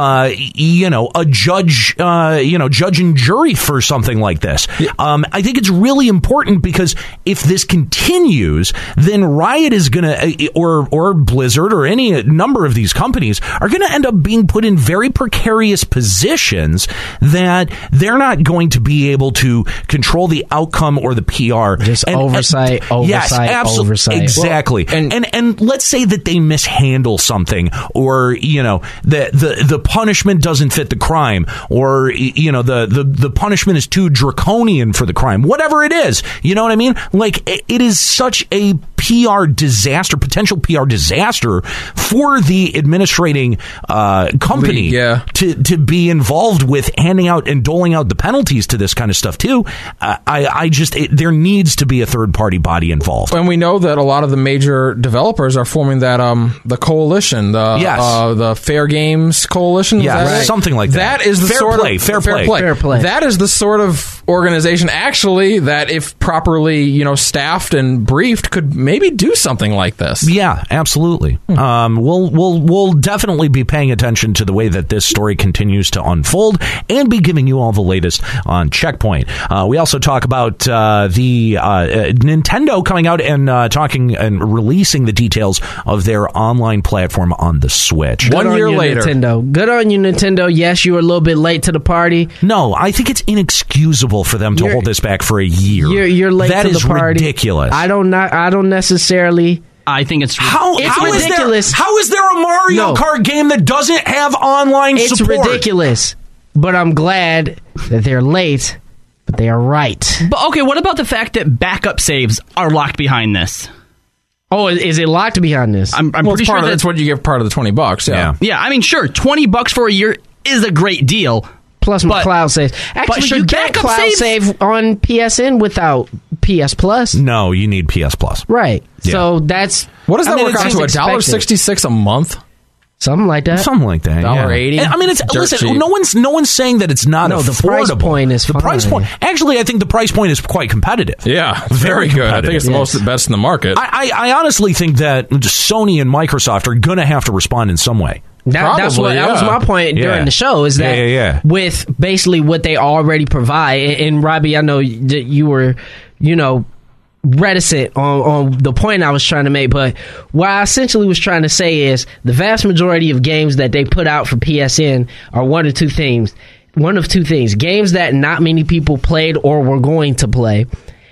Speaker 4: you know, a judge, uh, you know, judge and jury for something like this. Yeah. Um, I think it's really important because if this continues, then Riot is going to, or or Blizzard or any number of these companies are going to end up being put in very precarious positions that they're not going to be able to control the outcome or the P R.
Speaker 5: Just
Speaker 4: and,
Speaker 5: oversight,
Speaker 4: and,
Speaker 5: oversight,
Speaker 4: yes, absolutely,
Speaker 5: oversight.
Speaker 4: Exactly.
Speaker 6: Well, and,
Speaker 4: and and let's say that they mishandle something, or you know, the the the punishment doesn't fit the crime, or you know, the the the punishment is too draconian for the crime. Whatever it is, you know what I mean? Like it, it is such a P R disaster, potential P R disaster for the administrating uh, company
Speaker 6: League, yeah.
Speaker 4: to to be involved with handing out and doling out the penalties to this kind of stuff too. Uh, I I just it, there needs to be a third party body involved.
Speaker 6: And we know that a lot of the major developers are forming that um the coalition, the
Speaker 4: yes.
Speaker 6: uh, the Fair Games Coalition.
Speaker 4: Yeah,
Speaker 6: right?
Speaker 4: something like that.
Speaker 6: That is the
Speaker 4: fair
Speaker 6: sort
Speaker 4: play,
Speaker 6: of
Speaker 4: fair,
Speaker 6: fair
Speaker 4: play.
Speaker 6: play,
Speaker 5: fair play.
Speaker 6: That is the sort of organization, actually, that if properly, you know, staffed and briefed, could maybe do something like this.
Speaker 4: Yeah, absolutely. Hmm. Um, we'll we'll we'll definitely be paying attention to the way that this story continues to unfold, and be giving you all the latest on Checkpoint. Uh, we also talk about uh, the uh, uh, Nintendo coming out and uh, talking and releasing the details of their online platform on the Switch.
Speaker 5: Good
Speaker 6: One
Speaker 5: on
Speaker 6: year
Speaker 5: you,
Speaker 6: later.
Speaker 5: Nintendo. Good on you, Nintendo. Yes, you were a little bit late to the party.
Speaker 4: No, I think it's inexcusable for them to
Speaker 5: You're-
Speaker 4: hold this back for a year.
Speaker 5: You're, you're late
Speaker 4: That
Speaker 5: to
Speaker 4: is
Speaker 5: the party.
Speaker 4: ridiculous.
Speaker 5: I don't not. I don't necessarily.
Speaker 7: I think it's
Speaker 4: How,
Speaker 5: It's
Speaker 4: how is
Speaker 5: ridiculous.
Speaker 4: there, how is there a Mario
Speaker 5: No.
Speaker 4: Kart game that doesn't have online
Speaker 5: It's
Speaker 4: support?
Speaker 5: ridiculous. But I'm glad that they're late. But they are right.
Speaker 7: But okay, what about the fact that backup saves are locked behind this?
Speaker 5: Oh, is, is it locked behind this?
Speaker 7: I'm, I'm
Speaker 6: Well,
Speaker 7: pretty
Speaker 6: it's
Speaker 7: sure
Speaker 6: part of,
Speaker 7: that's
Speaker 6: that's what you give part of the twenty bucks. Yeah.
Speaker 4: Yeah.
Speaker 7: Yeah, I mean, sure, twenty bucks for a year is a great deal.
Speaker 5: Plus my
Speaker 7: but-
Speaker 5: cloud saves. Actually,
Speaker 7: should
Speaker 5: you can't
Speaker 7: backup
Speaker 5: cloud
Speaker 7: saves-
Speaker 5: save on P S N without P S Plus.
Speaker 4: No, you need P S Plus.
Speaker 5: Right.
Speaker 4: Yeah.
Speaker 5: So that's
Speaker 6: What does
Speaker 5: I
Speaker 6: that
Speaker 5: mean,
Speaker 6: work
Speaker 5: it
Speaker 6: out
Speaker 5: seems
Speaker 6: to? A dollar
Speaker 5: expected.
Speaker 6: sixty-six a month?
Speaker 5: Something like that.
Speaker 4: Something like that.
Speaker 6: one dollar
Speaker 4: yeah.
Speaker 6: eighty?
Speaker 4: I mean, it's
Speaker 6: Dirt
Speaker 4: listen.
Speaker 6: cheap.
Speaker 4: No one's no one's saying that it's not
Speaker 5: No, the
Speaker 4: affordable.
Speaker 5: price point is
Speaker 4: the
Speaker 5: fine.
Speaker 4: price point. Actually, I think the price point is quite competitive.
Speaker 6: Yeah,
Speaker 4: Very
Speaker 6: very good. I
Speaker 4: competitive.
Speaker 6: think it's the
Speaker 5: Yes.
Speaker 6: most best in the market.
Speaker 4: I, I, I honestly think that Sony and Microsoft are going to have to respond in some way.
Speaker 5: That, that's what
Speaker 6: Probably,
Speaker 5: that was
Speaker 6: yeah.
Speaker 5: my point during
Speaker 4: Yeah.
Speaker 5: the show. Is that
Speaker 4: Yeah, yeah, yeah.
Speaker 5: with basically what they already provide, and, and Robbie, I know that you were, you know, reticent on, on the point I was trying to make, but what I essentially was trying to say is the vast majority of games that they put out for P S N are one of two things. One of two things: games that not many people played or were going to play,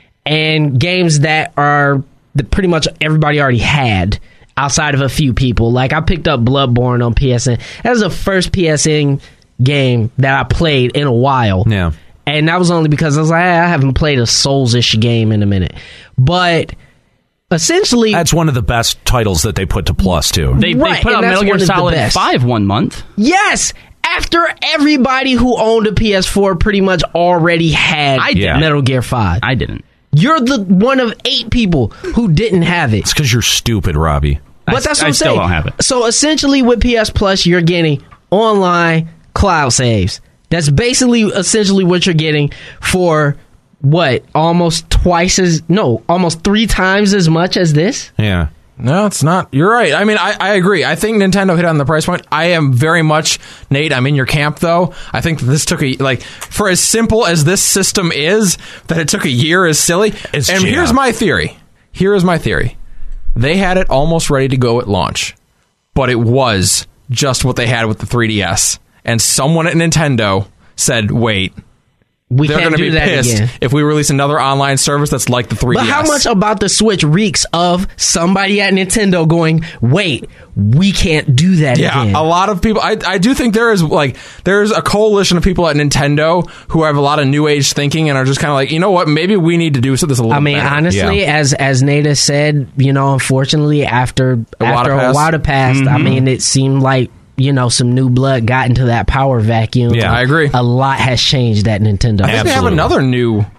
Speaker 5: and games that are that pretty much everybody already had. Outside of a few people, like I picked up Bloodborne on P S N. That was the first P S N game that I played in a while.
Speaker 4: Yeah.
Speaker 5: And that was only because I was like, I haven't played a Souls-ish game in a minute. But essentially,
Speaker 4: That's one of the best titles that they put to Plus too.
Speaker 7: They,
Speaker 5: Right,
Speaker 7: they put
Speaker 5: and
Speaker 7: out
Speaker 5: that's
Speaker 7: Metal
Speaker 5: one
Speaker 7: Gear
Speaker 5: of the
Speaker 7: Solid
Speaker 5: best.
Speaker 7: five one month.
Speaker 5: yes, after everybody who owned a P S four pretty much already had
Speaker 7: I did.
Speaker 5: Metal Gear five.
Speaker 7: I didn't.
Speaker 5: You're the one of eight people who didn't have it.
Speaker 4: It's because you're stupid, Robbie.
Speaker 5: But
Speaker 7: I,
Speaker 5: that's what
Speaker 7: I
Speaker 5: I'm
Speaker 7: still
Speaker 5: saying.
Speaker 7: don't have it.
Speaker 5: So essentially, with P S Plus, you're getting online cloud saves. That's basically essentially what you're getting for what almost twice as no, almost three times as much as this.
Speaker 4: Yeah.
Speaker 6: No, it's not. You're right. I mean, I, I agree. I think Nintendo hit on the price point. I am very much, Nate, I'm in your camp, though. I think this took a, like, for as simple as this system is, that it took a year is silly.
Speaker 4: It's
Speaker 6: and
Speaker 4: yeah.
Speaker 6: here's my theory. Here is my theory. They had it almost ready to go at launch, but it was just what they had with the three D S. And someone at Nintendo said, wait,
Speaker 5: We
Speaker 6: they're
Speaker 5: can't
Speaker 6: going to
Speaker 5: do
Speaker 6: be
Speaker 5: that
Speaker 6: pissed
Speaker 5: again.
Speaker 6: if we release another online service that's like the three D S.
Speaker 5: But how much about the Switch reeks of somebody at Nintendo going, wait, we can't do that
Speaker 6: Yeah,
Speaker 5: again?
Speaker 6: a lot of people. I, I do think there is like there's a coalition of people at Nintendo who have a lot of new age thinking and are just kind of like, you know what, maybe we need to do this a little.
Speaker 5: I mean,
Speaker 6: better.
Speaker 5: honestly,
Speaker 4: Yeah.
Speaker 5: as as Nada said, you know, unfortunately, after
Speaker 6: A while
Speaker 5: after
Speaker 6: to
Speaker 5: a
Speaker 6: pass.
Speaker 5: while to pass,
Speaker 6: Mm-hmm.
Speaker 5: I mean, it seemed like you know some new blood got into that power vacuum.
Speaker 4: Yeah,
Speaker 6: I agree.
Speaker 5: A lot has changed at Nintendo.
Speaker 6: I think they have
Speaker 4: Absolutely.
Speaker 6: another new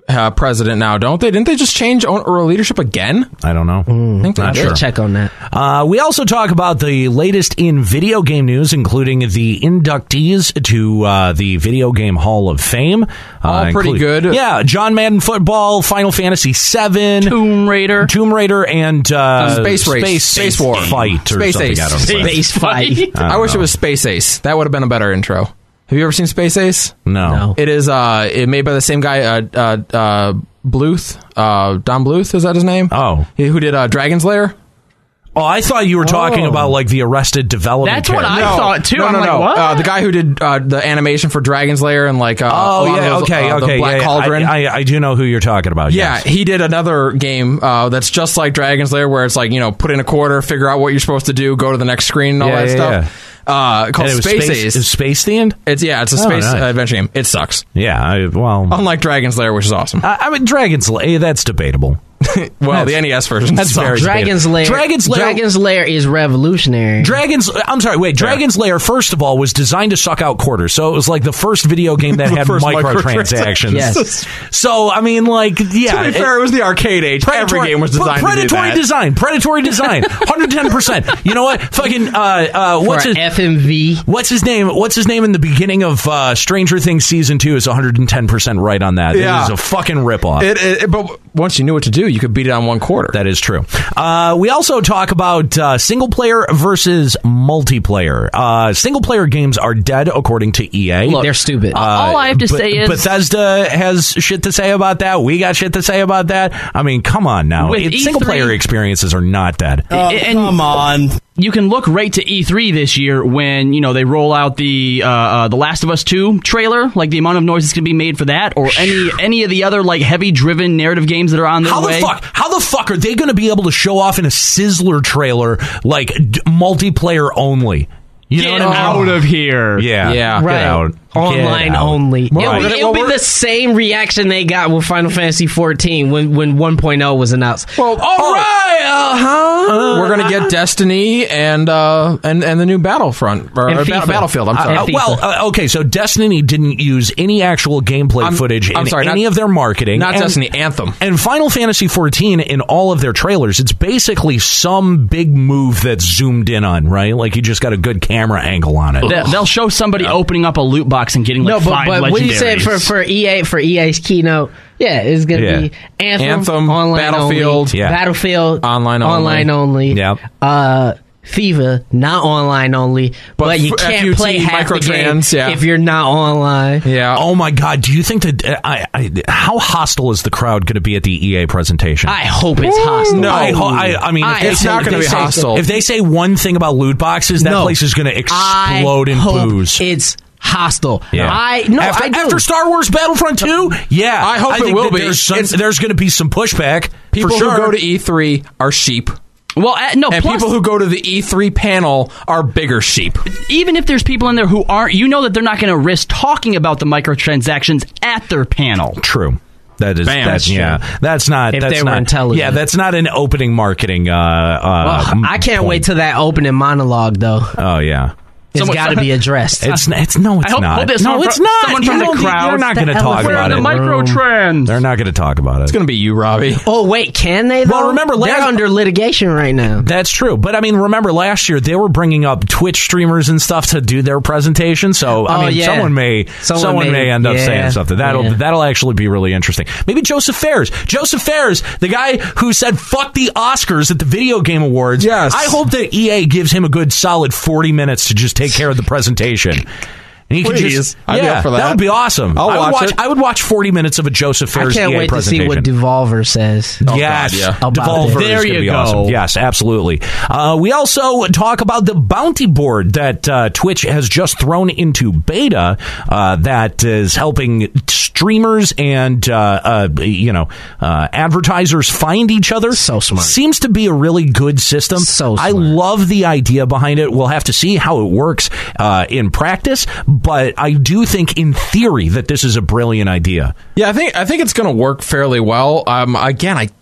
Speaker 6: uh, president now, don't they? Didn't they just change owner leadership again?
Speaker 4: I don't know.
Speaker 6: I think
Speaker 4: Not
Speaker 6: they
Speaker 4: sure.
Speaker 6: did.
Speaker 5: Check on that.
Speaker 4: Uh, we also talk about the latest in video game news, including the inductees to uh, the Video Game Hall of Fame.
Speaker 6: All
Speaker 4: Uh,
Speaker 6: pretty
Speaker 4: include-
Speaker 6: good.
Speaker 4: Yeah, John Madden Football, Final Fantasy seven,
Speaker 7: Tomb Raider.
Speaker 4: Tomb Raider, and uh,
Speaker 6: Space Race.
Speaker 4: Space,
Speaker 6: Space War.
Speaker 4: Fight or
Speaker 6: Space
Speaker 4: something.
Speaker 6: Ace.
Speaker 4: I don't know.
Speaker 5: Space fight.
Speaker 6: I, wish it was Space Ace. That would have been a better intro. Have you ever seen Space Ace?
Speaker 4: No.
Speaker 5: No.
Speaker 6: It is uh, it made by the same guy, uh, uh, uh, Bluth, uh, Don Bluth. Is that his name?
Speaker 4: Oh.
Speaker 6: He, who did uh, Dragon's Lair?
Speaker 4: Oh, I thought you were talking
Speaker 5: Oh.
Speaker 4: about like the Arrested Development.
Speaker 7: That's what I
Speaker 4: character.
Speaker 7: thought too.
Speaker 6: No,
Speaker 7: I'm
Speaker 6: no,
Speaker 7: like,
Speaker 6: no.
Speaker 7: what?
Speaker 6: Uh, the guy who did uh, the animation for Dragon's Lair and like uh, a
Speaker 4: Oh
Speaker 6: lot of
Speaker 4: yeah,
Speaker 6: those,
Speaker 4: okay,
Speaker 6: uh, the
Speaker 4: okay,
Speaker 6: Black
Speaker 4: yeah,
Speaker 6: Cauldron.
Speaker 4: I, I, I do know who you're talking about.
Speaker 6: Yeah,
Speaker 4: yes.
Speaker 6: he did another game uh, that's just like Dragon's Lair, where it's like, you know, put in a quarter, figure out what you're supposed to do, go to the next screen, and all
Speaker 4: Yeah,
Speaker 6: that
Speaker 4: yeah,
Speaker 6: stuff. Uh, called
Speaker 4: And it was
Speaker 6: Space,
Speaker 4: space,
Speaker 6: Ace.
Speaker 4: is space themed?
Speaker 6: It's yeah, it's a
Speaker 4: Oh,
Speaker 6: space
Speaker 4: nice.
Speaker 6: uh, adventure game. It sucks.
Speaker 4: Yeah, I, well,
Speaker 6: Unlike Dragon's Lair, which is awesome.
Speaker 4: I, I mean, Dragon's Lair, that's debatable.
Speaker 6: well, the N E S version.
Speaker 4: that's
Speaker 6: sucks.
Speaker 4: very-
Speaker 5: Dragon's Lair.
Speaker 4: Dragon's Lair-
Speaker 5: Dragon's Lair is revolutionary.
Speaker 4: Dragons, I'm sorry, wait, Dragon's Lair, first of all, was designed to suck out quarters. So it was like the first video game that
Speaker 6: The
Speaker 4: had
Speaker 6: first
Speaker 4: microtransactions.
Speaker 5: Yes.
Speaker 4: So, I mean, like, yeah.
Speaker 6: To be fair, it was the arcade age.
Speaker 4: Predatory,
Speaker 6: Every game was designed
Speaker 4: pre-
Speaker 6: to do
Speaker 4: predatory
Speaker 6: that.
Speaker 4: design, predatory design, one hundred ten percent. You know what? Fucking, uh, uh, what's
Speaker 5: For
Speaker 4: his,
Speaker 5: F M V.
Speaker 4: what's his name? What's his name in the beginning of uh, Stranger Things season two is one hundred ten percent right on that.
Speaker 6: Yeah.
Speaker 4: It is a fucking ripoff.
Speaker 6: It, it, but once you knew what to do, you could beat it on one quarter.
Speaker 4: That is true. Uh, we also talk about uh, single player versus multiplayer. Uh, single player games are dead, according to E A.
Speaker 5: They're stupid.
Speaker 4: Uh,
Speaker 7: All I have to
Speaker 4: Be-
Speaker 7: say is-
Speaker 4: Bethesda has shit to say about that. We got shit to say about that. I mean, come on now.
Speaker 7: With
Speaker 4: It-
Speaker 7: E three
Speaker 4: single player experiences are not dead.
Speaker 7: and come on. You can look right to E three this year when, you know, they roll out the uh, uh, the Last of Us two trailer, like the amount of noise that's going to be made for that, or any any of the other like heavy driven narrative games that are on their
Speaker 4: How
Speaker 7: way.
Speaker 4: the fuck? How the fuck are they going to be able to show off in a Sizzler trailer like d- multiplayer only? You
Speaker 7: Get
Speaker 4: know what I mean?
Speaker 7: out of here.
Speaker 4: Yeah,
Speaker 6: Yeah.
Speaker 4: Get
Speaker 5: Right.
Speaker 4: out. Get
Speaker 5: Online
Speaker 4: out.
Speaker 5: only.
Speaker 6: Well,
Speaker 5: it'll
Speaker 6: we're
Speaker 5: be,
Speaker 6: gonna-
Speaker 5: it'll
Speaker 6: well,
Speaker 5: be
Speaker 6: we're-
Speaker 5: the same reaction they got with Final Fantasy fourteen when, when one point oh was announced.
Speaker 6: Well,
Speaker 5: all
Speaker 6: oh,
Speaker 5: right, uh huh.
Speaker 6: We're gonna get Destiny and uh and and the new Battlefront or,
Speaker 5: And
Speaker 6: or Ba-
Speaker 5: FIFA.
Speaker 6: Battlefield. I'm
Speaker 4: Uh,
Speaker 6: sorry.
Speaker 4: uh, well, uh, okay, so Destiny didn't use any actual gameplay
Speaker 6: I'm-
Speaker 4: footage
Speaker 6: I'm
Speaker 4: in
Speaker 6: sorry,
Speaker 4: any
Speaker 6: not-
Speaker 4: of their marketing.
Speaker 6: not
Speaker 4: and-
Speaker 6: Destiny, Anthem.
Speaker 4: And Final Fantasy fourteen, in all of their trailers, it's basically some big move that's zoomed in on, right? Like you just got a good camera angle on it.
Speaker 7: They- They'll show somebody opening up a loot box and getting like
Speaker 5: No, but,
Speaker 7: five
Speaker 5: but
Speaker 7: legendaries.
Speaker 5: what you said for, for E A for E A's keynote, yeah, it's gonna
Speaker 4: Yeah.
Speaker 5: be Anthem,
Speaker 6: Anthem,
Speaker 5: online
Speaker 6: Battlefield.
Speaker 5: only,
Speaker 4: Yeah.
Speaker 5: Battlefield,
Speaker 6: Online only.
Speaker 5: online only.
Speaker 4: Yep.
Speaker 5: Uh, FIFA, not online only, but,
Speaker 6: But
Speaker 5: you
Speaker 6: f-
Speaker 5: can't
Speaker 6: F U T,
Speaker 5: play half the game
Speaker 6: microtrans, yeah.
Speaker 5: if you're not online.
Speaker 6: Yeah.
Speaker 4: Oh my God! Do you think that uh, I, I, how hostile is the crowd going to be at the E A presentation?
Speaker 5: I hope it's hostile.
Speaker 6: No.
Speaker 4: I, ho- I, I mean, if
Speaker 5: I
Speaker 4: they
Speaker 6: It's
Speaker 4: say-
Speaker 6: not
Speaker 4: if
Speaker 6: gonna
Speaker 4: they
Speaker 6: be
Speaker 4: say-
Speaker 6: hostile.
Speaker 4: If they say one thing about loot boxes, that
Speaker 5: No.
Speaker 4: place is going to
Speaker 5: I
Speaker 4: explode in
Speaker 5: hope
Speaker 4: booze.
Speaker 5: it's hostile.
Speaker 4: Yeah.
Speaker 5: I no,
Speaker 4: after,
Speaker 5: I do.
Speaker 4: after Star Wars Battlefront two, yeah,
Speaker 6: I hope it
Speaker 4: think
Speaker 6: will
Speaker 4: that
Speaker 6: be.
Speaker 4: There's, some-
Speaker 6: It's-
Speaker 4: there's going to be some pushback.
Speaker 6: People
Speaker 4: for sure.
Speaker 6: who go to E three are sheep.
Speaker 7: well, uh, no,
Speaker 6: And
Speaker 7: plus,
Speaker 6: people who go to the E three panel are bigger sheep.
Speaker 7: even if there's people in there who aren't, you know that they're not going to risk talking about the microtransactions at their panel.
Speaker 4: True. That is,
Speaker 6: Bam.
Speaker 4: that's,
Speaker 6: That's
Speaker 4: yeah, that's not.
Speaker 5: If
Speaker 4: that's
Speaker 5: they were
Speaker 4: not,
Speaker 5: intelligent.
Speaker 4: Yeah, that's not an opening marketing. Uh, uh,
Speaker 5: Well, I can't
Speaker 4: point.
Speaker 5: wait till that opening monologue though.
Speaker 4: Oh yeah.
Speaker 5: It's
Speaker 7: Someone-
Speaker 5: got to be addressed.
Speaker 4: It's it's no, it's
Speaker 7: I hope-
Speaker 4: not.
Speaker 7: hope there's
Speaker 4: no,
Speaker 7: someone
Speaker 4: it's
Speaker 7: from-
Speaker 4: not.
Speaker 7: someone
Speaker 4: You
Speaker 7: from the
Speaker 4: don't-
Speaker 7: crowd.
Speaker 4: They're not going to
Speaker 5: The
Speaker 4: talk
Speaker 5: elephant
Speaker 4: about
Speaker 5: in
Speaker 4: it.
Speaker 5: the
Speaker 7: microtrans.
Speaker 4: They're not going to talk about it.
Speaker 6: It's going to be you, Robbie.
Speaker 5: Oh wait, can they? Though?
Speaker 4: Well, remember
Speaker 5: they're
Speaker 4: last-
Speaker 5: under litigation right now.
Speaker 4: That's true, but I mean, remember last year they were bringing up Twitch streamers and stuff to do their presentation. So I
Speaker 5: Oh,
Speaker 4: mean,
Speaker 5: yeah.
Speaker 4: someone may
Speaker 5: Someone
Speaker 4: someone, may,
Speaker 5: may-
Speaker 4: end up
Speaker 5: yeah.
Speaker 4: saying something that'll
Speaker 5: Yeah.
Speaker 4: that'll actually be really interesting. Maybe Joseph Fares, Joseph Fares, the guy who said "fuck the Oscars" at the Video Game Awards.
Speaker 6: Yes.
Speaker 4: I hope that E A gives him a good solid forty minutes to just take care of the presentation. And he could
Speaker 6: Please.
Speaker 4: just,
Speaker 6: I'd be
Speaker 4: yeah,
Speaker 6: up for that.
Speaker 4: would be awesome.
Speaker 6: I'll
Speaker 4: I would
Speaker 6: watch
Speaker 4: watch.
Speaker 6: it.
Speaker 4: I would watch forty minutes of a Joseph
Speaker 5: I
Speaker 4: Fares
Speaker 5: can't
Speaker 4: E A
Speaker 5: wait to see
Speaker 4: presentation.
Speaker 5: what Devolver says.
Speaker 4: Yes,
Speaker 6: God, yeah.
Speaker 5: About
Speaker 4: Devolver
Speaker 5: it.
Speaker 4: is
Speaker 7: There
Speaker 4: gonna
Speaker 7: you
Speaker 4: be
Speaker 7: go.
Speaker 4: awesome. Yes, absolutely. Uh, we also talk about the bounty board that uh, Twitch has just thrown into beta. Uh, that is helping streamers and uh, uh, you know uh, advertisers find each other.
Speaker 5: So smart.
Speaker 4: Seems to be a really good system.
Speaker 5: So
Speaker 4: I
Speaker 5: smart.
Speaker 4: love the idea behind it. We'll have to see how it works uh, in practice, but I do think in theory that this is a brilliant idea.
Speaker 6: Yeah, I think I think it's going to work fairly well. Um, again, I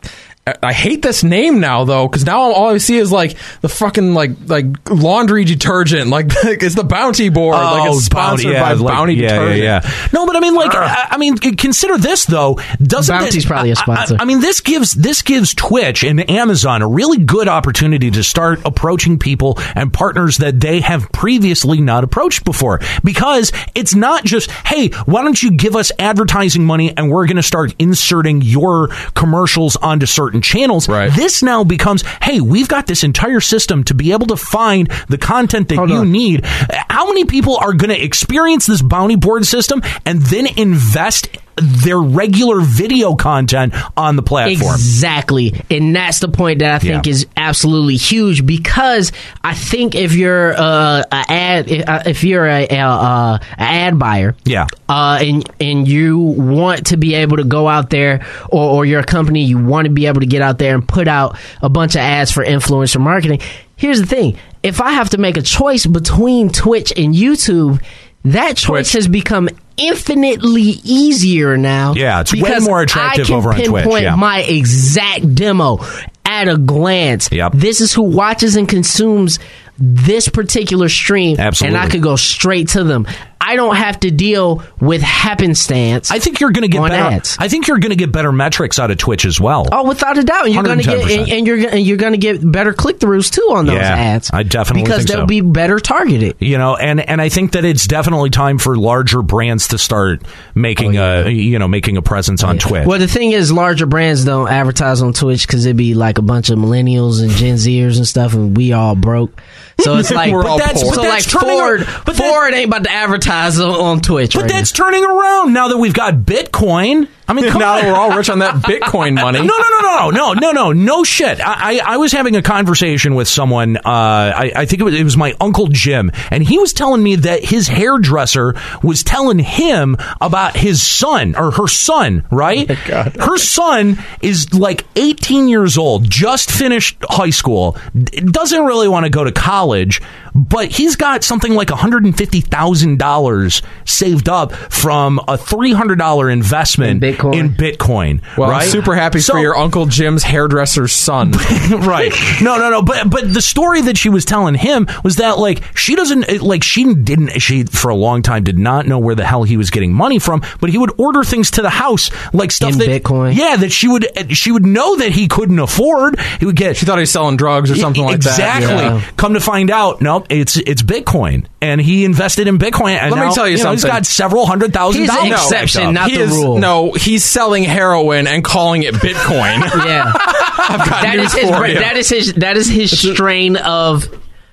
Speaker 6: I hate this name now though, because now all I see is like the fucking like like laundry detergent, like it's the Bounty board,
Speaker 4: Oh,
Speaker 6: like it's sponsored
Speaker 4: Bounty, yeah,
Speaker 6: by
Speaker 4: like-
Speaker 6: Bounty
Speaker 4: yeah,
Speaker 6: detergent.
Speaker 4: Yeah, yeah. No, but I mean, like, I, I mean, consider this though. Doesn't
Speaker 5: Bounty's
Speaker 4: this,
Speaker 5: probably a sponsor.
Speaker 4: I, I mean, this gives this gives Twitch and Amazon a really good opportunity to start approaching people and partners that they have previously not approached before, because it's not just, hey, why don't you give us advertising money and we're going to start inserting your commercials onto certain channels.
Speaker 6: Right.
Speaker 4: This now becomes, hey, we've got this entire system to be able to find the content that
Speaker 5: Hold
Speaker 4: you
Speaker 5: on.
Speaker 4: need. How many people are going to experience this bounty board system and then invest their regular video content on the platform?
Speaker 5: Exactly. And that's the point that I think
Speaker 4: Yeah.
Speaker 5: is absolutely huge, because I think if you're uh, a ad if you're a, a, uh, a ad buyer,
Speaker 4: Yeah.
Speaker 5: uh, and and you want to be able to go out there, or, or you're a company, you want to be able to get out there and put out a bunch of ads for influencer marketing. Here's the thing: if I have to make a choice between Twitch and YouTube, that choice
Speaker 6: Twitch.
Speaker 5: has become infinitely easier now.
Speaker 4: Yeah, it's way
Speaker 5: because
Speaker 4: more attractive
Speaker 5: I can
Speaker 4: over on Twitch,
Speaker 5: pinpoint
Speaker 4: yeah.
Speaker 5: my exact demo at a glance.
Speaker 4: Yep.
Speaker 5: This is who watches and consumes this particular stream,
Speaker 4: Absolutely.
Speaker 5: and I could go straight to them. I don't have to deal with happenstance.
Speaker 4: I think you're going to get
Speaker 5: on
Speaker 4: better.
Speaker 5: ads.
Speaker 4: I think you're going to get better metrics out of Twitch as well.
Speaker 5: Oh, without a doubt, and you're going to get
Speaker 4: one hundred ten
Speaker 5: and,
Speaker 4: percent.
Speaker 5: and you're and you're going to get better click throughs too on those
Speaker 4: Yeah,
Speaker 5: ads.
Speaker 4: I definitely
Speaker 5: because
Speaker 4: think
Speaker 5: they'll
Speaker 4: so.
Speaker 5: be better targeted.
Speaker 4: You know, and, and I think that it's definitely time for larger brands to start making a you know making a presence on Twitch.
Speaker 5: Well, the thing is, larger brands don't advertise on Twitch because it'd be like a bunch of millennials and Gen Zers and stuff, and we all broke. So it's like,
Speaker 6: We're all
Speaker 5: but that's,
Speaker 6: poor.
Speaker 5: so
Speaker 4: But
Speaker 5: like
Speaker 4: that's turning
Speaker 5: Ford,
Speaker 4: ar- but that-
Speaker 5: Ford ain't about to advertise on, on Twitch.
Speaker 4: But
Speaker 5: right
Speaker 4: that's
Speaker 5: now.
Speaker 4: turning around now that we've got Bitcoin. I mean, come
Speaker 6: Now
Speaker 4: on.
Speaker 6: that we're all rich on that Bitcoin money.
Speaker 4: No, no, no, no, no, no, no, no shit. I, I, I was having a conversation with someone. Uh, I, I think it was, it was my Uncle Jim, and he was telling me that his hairdresser was telling him about his son or her son. Right?
Speaker 6: Oh my God.
Speaker 4: Her son is like eighteen years old, just finished high school, d- doesn't really want to go to college, but he's got something like one hundred fifty thousand dollars saved up from a three hundred dollars investment
Speaker 5: In Bitcoin?
Speaker 4: in Bitcoin.
Speaker 6: Well,
Speaker 4: right?
Speaker 6: I'm super happy
Speaker 4: So-
Speaker 6: for your Uncle Jim's hairdresser's son.
Speaker 4: right. No, no, no. But but the story that she was telling him was that like she doesn't it- like she didn't she for a long time did not know where the hell he was getting money from. But he would order things to the house like stuff
Speaker 5: In
Speaker 4: that
Speaker 5: Bitcoin?
Speaker 4: Yeah, that she would she would know that he couldn't afford. He would get.
Speaker 6: She thought he was selling drugs or something like
Speaker 4: exactly.
Speaker 6: that.
Speaker 5: Yeah.
Speaker 4: Come to find out, nope, it's it's Bitcoin, and he invested in Bitcoin. And
Speaker 6: Let me
Speaker 4: now,
Speaker 6: tell you
Speaker 4: know, He's
Speaker 6: something.
Speaker 4: got several hundred thousand
Speaker 5: He's an
Speaker 4: dollars.
Speaker 5: exception, not
Speaker 6: He
Speaker 5: the
Speaker 6: is,
Speaker 5: rule.
Speaker 6: No, he's selling heroin and calling it Bitcoin.
Speaker 5: Yeah,
Speaker 6: I've got
Speaker 5: that
Speaker 6: news
Speaker 5: is his.
Speaker 6: for you.
Speaker 5: That is his. That is his strain of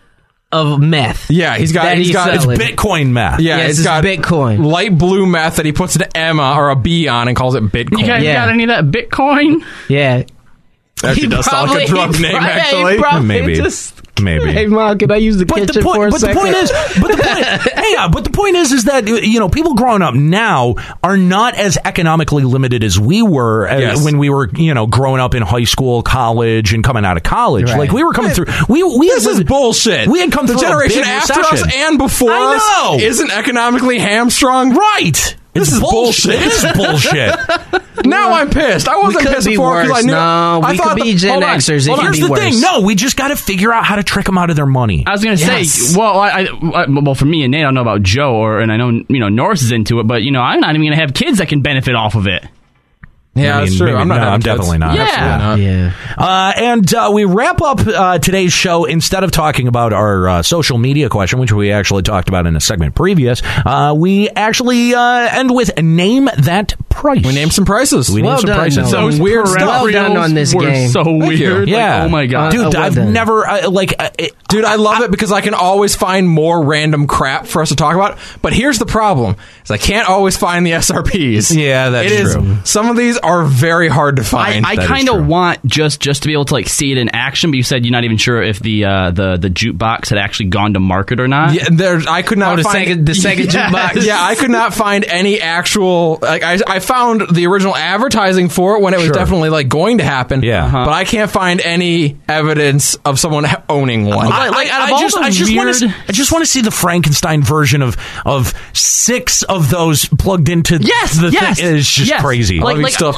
Speaker 5: of meth.
Speaker 6: Yeah, he's got-
Speaker 5: that
Speaker 6: he's got-
Speaker 4: It's
Speaker 5: selling.
Speaker 4: Bitcoin meth.
Speaker 6: Yeah,
Speaker 5: Yes,
Speaker 6: it's
Speaker 5: it's
Speaker 6: got
Speaker 5: Bitcoin.
Speaker 6: light blue meth that he puts an M or a B on and calls it Bitcoin.
Speaker 7: You guys
Speaker 5: Yeah.
Speaker 7: got any of that Bitcoin?
Speaker 5: Yeah,
Speaker 6: Actually
Speaker 5: He
Speaker 6: does sound like a
Speaker 5: probably-
Speaker 6: drug
Speaker 5: he
Speaker 6: name,
Speaker 5: probably-
Speaker 6: actually.
Speaker 5: he probably
Speaker 4: Maybe.
Speaker 5: just-
Speaker 4: Maybe.
Speaker 5: Hey, Mom, can I use the
Speaker 4: But
Speaker 5: kitchen
Speaker 4: the point,
Speaker 5: for a
Speaker 4: but
Speaker 5: second?
Speaker 4: the point is, but the point, hey, yeah, but the point is, is that you know people growing up now are not as economically limited as we were uh,
Speaker 6: Yes.
Speaker 4: when we were, you know, growing up in high school, college, and coming out of college.
Speaker 5: Right.
Speaker 4: Like we were coming through. We we
Speaker 6: This
Speaker 4: had,
Speaker 6: is bullshit.
Speaker 4: We had come
Speaker 6: the
Speaker 4: through a
Speaker 6: generation
Speaker 4: big
Speaker 6: after
Speaker 4: recession.
Speaker 6: us and before
Speaker 4: I know.
Speaker 6: us isn't economically hamstrung.
Speaker 4: right.
Speaker 6: This
Speaker 4: It's
Speaker 6: is bullshit.
Speaker 4: It is bullshit.
Speaker 6: Now I'm pissed. I wasn't
Speaker 5: We could
Speaker 6: pissed
Speaker 5: be
Speaker 6: before because I
Speaker 5: worse.
Speaker 6: knew.
Speaker 5: No,
Speaker 6: I
Speaker 5: we
Speaker 6: thought
Speaker 5: could be
Speaker 6: the-
Speaker 5: Gen
Speaker 6: hold on.
Speaker 5: Xers. It
Speaker 6: Hold
Speaker 5: could
Speaker 6: on.
Speaker 5: be
Speaker 4: Here's the
Speaker 5: worse.
Speaker 4: thing. No, we just got to figure out how to trick them out of their money.
Speaker 7: I was gonna
Speaker 5: Yes.
Speaker 7: say, well, I, I, well, for me and Nate, I don't know about Joe, or and I know you know Norris is into it, but you know, I'm not even gonna have kids that can benefit off of it.
Speaker 6: Yeah,
Speaker 4: I mean,
Speaker 6: that's true.
Speaker 4: maybe-
Speaker 6: I'm not.
Speaker 4: no,
Speaker 6: having
Speaker 4: I'm
Speaker 6: kids.
Speaker 4: definitely not.
Speaker 7: Yeah.
Speaker 6: Absolutely not.
Speaker 5: Yeah.
Speaker 4: Uh, and uh, we wrap up uh, today's show. Instead of talking about our uh, social media question, which we actually talked about in a segment previous, uh, we actually uh, end with Name That Price.
Speaker 6: We named some prices.
Speaker 4: We
Speaker 5: Well
Speaker 4: named some
Speaker 5: done,
Speaker 4: prices.
Speaker 5: Noah.
Speaker 6: Some weird stuff.
Speaker 5: Well done on this
Speaker 7: were
Speaker 5: game.
Speaker 7: so
Speaker 6: Thank you.
Speaker 7: weird. Like,
Speaker 4: Yeah.
Speaker 7: oh my god.
Speaker 5: Uh,
Speaker 4: Dude,
Speaker 5: well
Speaker 4: I've
Speaker 5: done.
Speaker 4: never, uh, like... Uh, it,
Speaker 6: Dude, I love it because I can always find more random crap for us to talk about. But here's the problem: is I can't always find the S R Ps.
Speaker 4: Yeah, that's
Speaker 6: It is-
Speaker 4: true.
Speaker 6: Some of these are very hard to
Speaker 7: I,
Speaker 6: find.
Speaker 7: I
Speaker 4: That is
Speaker 7: kind
Speaker 4: true.
Speaker 7: of want just just to be able to like see it in action, but you said you're not even sure if the uh, the the jukebox had actually gone to market or not.
Speaker 6: yeah, there. I could not
Speaker 5: Oh, the
Speaker 6: find
Speaker 5: second, the second
Speaker 7: Yes.
Speaker 5: jukebox.
Speaker 6: yeah, I could not find any actual. Like, I, I found the original advertising for it when it was
Speaker 4: Sure.
Speaker 6: definitely like going to happen.
Speaker 4: Yeah. Uh-huh.
Speaker 6: but I can't find any evidence of someone ha- owning one.
Speaker 7: I- like, out of
Speaker 4: I
Speaker 7: all
Speaker 4: just,
Speaker 7: the
Speaker 4: I just want to,
Speaker 7: weird-
Speaker 4: I just want to see the Frankenstein version of of six of those plugged into
Speaker 7: Yes,
Speaker 4: the
Speaker 7: yes,
Speaker 4: thing. It's just
Speaker 7: yes.
Speaker 4: crazy.
Speaker 7: Like,
Speaker 6: you
Speaker 7: like
Speaker 6: still have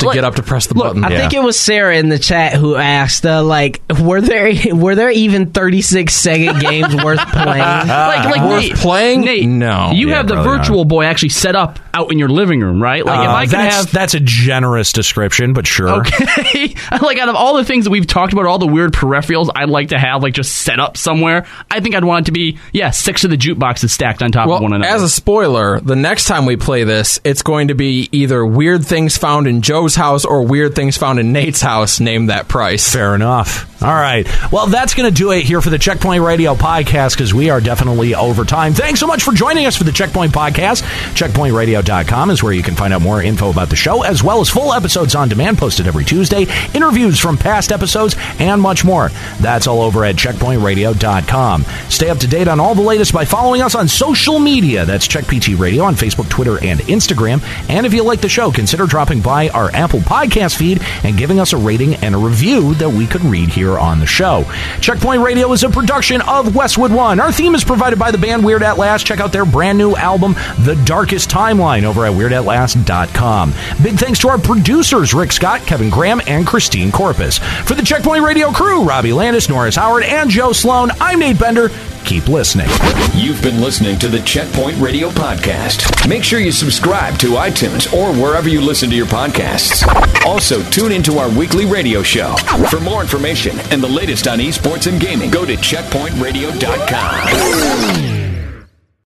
Speaker 6: to
Speaker 5: Look,
Speaker 6: get up to press the
Speaker 5: Look,
Speaker 6: button.
Speaker 5: I
Speaker 4: Yeah.
Speaker 5: think it was Sarah in the chat who asked, uh, like, were there were there even thirty-six Sega games worth playing?
Speaker 7: like, like
Speaker 6: Worth
Speaker 7: Nate,
Speaker 6: playing?
Speaker 7: Nate,
Speaker 6: No.
Speaker 7: You
Speaker 4: Yeah,
Speaker 7: have the
Speaker 4: probably
Speaker 7: Virtual Boy actually set up out in your living room, right? Like, if
Speaker 4: Uh,
Speaker 7: I could
Speaker 4: that's,
Speaker 7: have.
Speaker 4: that's a generous description, but sure.
Speaker 7: Okay. Like, out of all the things that we've talked about, all the weird peripherals I'd like to have, like, just set up somewhere, I think I'd want it to be, yeah, six of the jukeboxes stacked on top
Speaker 6: Well,
Speaker 7: of one another.
Speaker 6: as a spoiler, the next time we play this, it's going to be either weird things found in Joe's house or weird things found in Nate's house. Name that price.
Speaker 4: Fair enough. All right. Well, that's going to do it here for the Checkpoint Radio podcast because we are definitely over time. Thanks so much for joining us for the Checkpoint podcast. checkpoint radio dot com is where you can find out more info about the show, as well as full episodes on demand posted every Tuesday, interviews from past episodes, and much more. That's all over at checkpoint radio dot com. Stay up to date on all the latest by following us on social media. That's Check P T Radio on Facebook, Twitter, and Instagram. And if you like the show, consider dropping by our Apple Podcast feed and giving us a rating and a review that we could read here on the show. Checkpoint Radio is a production of Westwood One. Our theme is provided by the band Weird At Last. Check out their brand new album, The Darkest Timeline, over at weird at last dot com. Big thanks to our producers, Rick Scott, Kevin Graham, and Christine Corpus. For the Checkpoint Radio crew, Robbie Landis, Norris Howard, and Joe Sloan, I'm Nate Bender. Keep listening.
Speaker 2: You've been listening to the Checkpoint Radio podcast. Make sure you subscribe to iTunes or wherever you listen to your podcasts. Also, tune into our weekly radio show. For more information and the latest on esports and gaming, go to checkpoint radio dot com.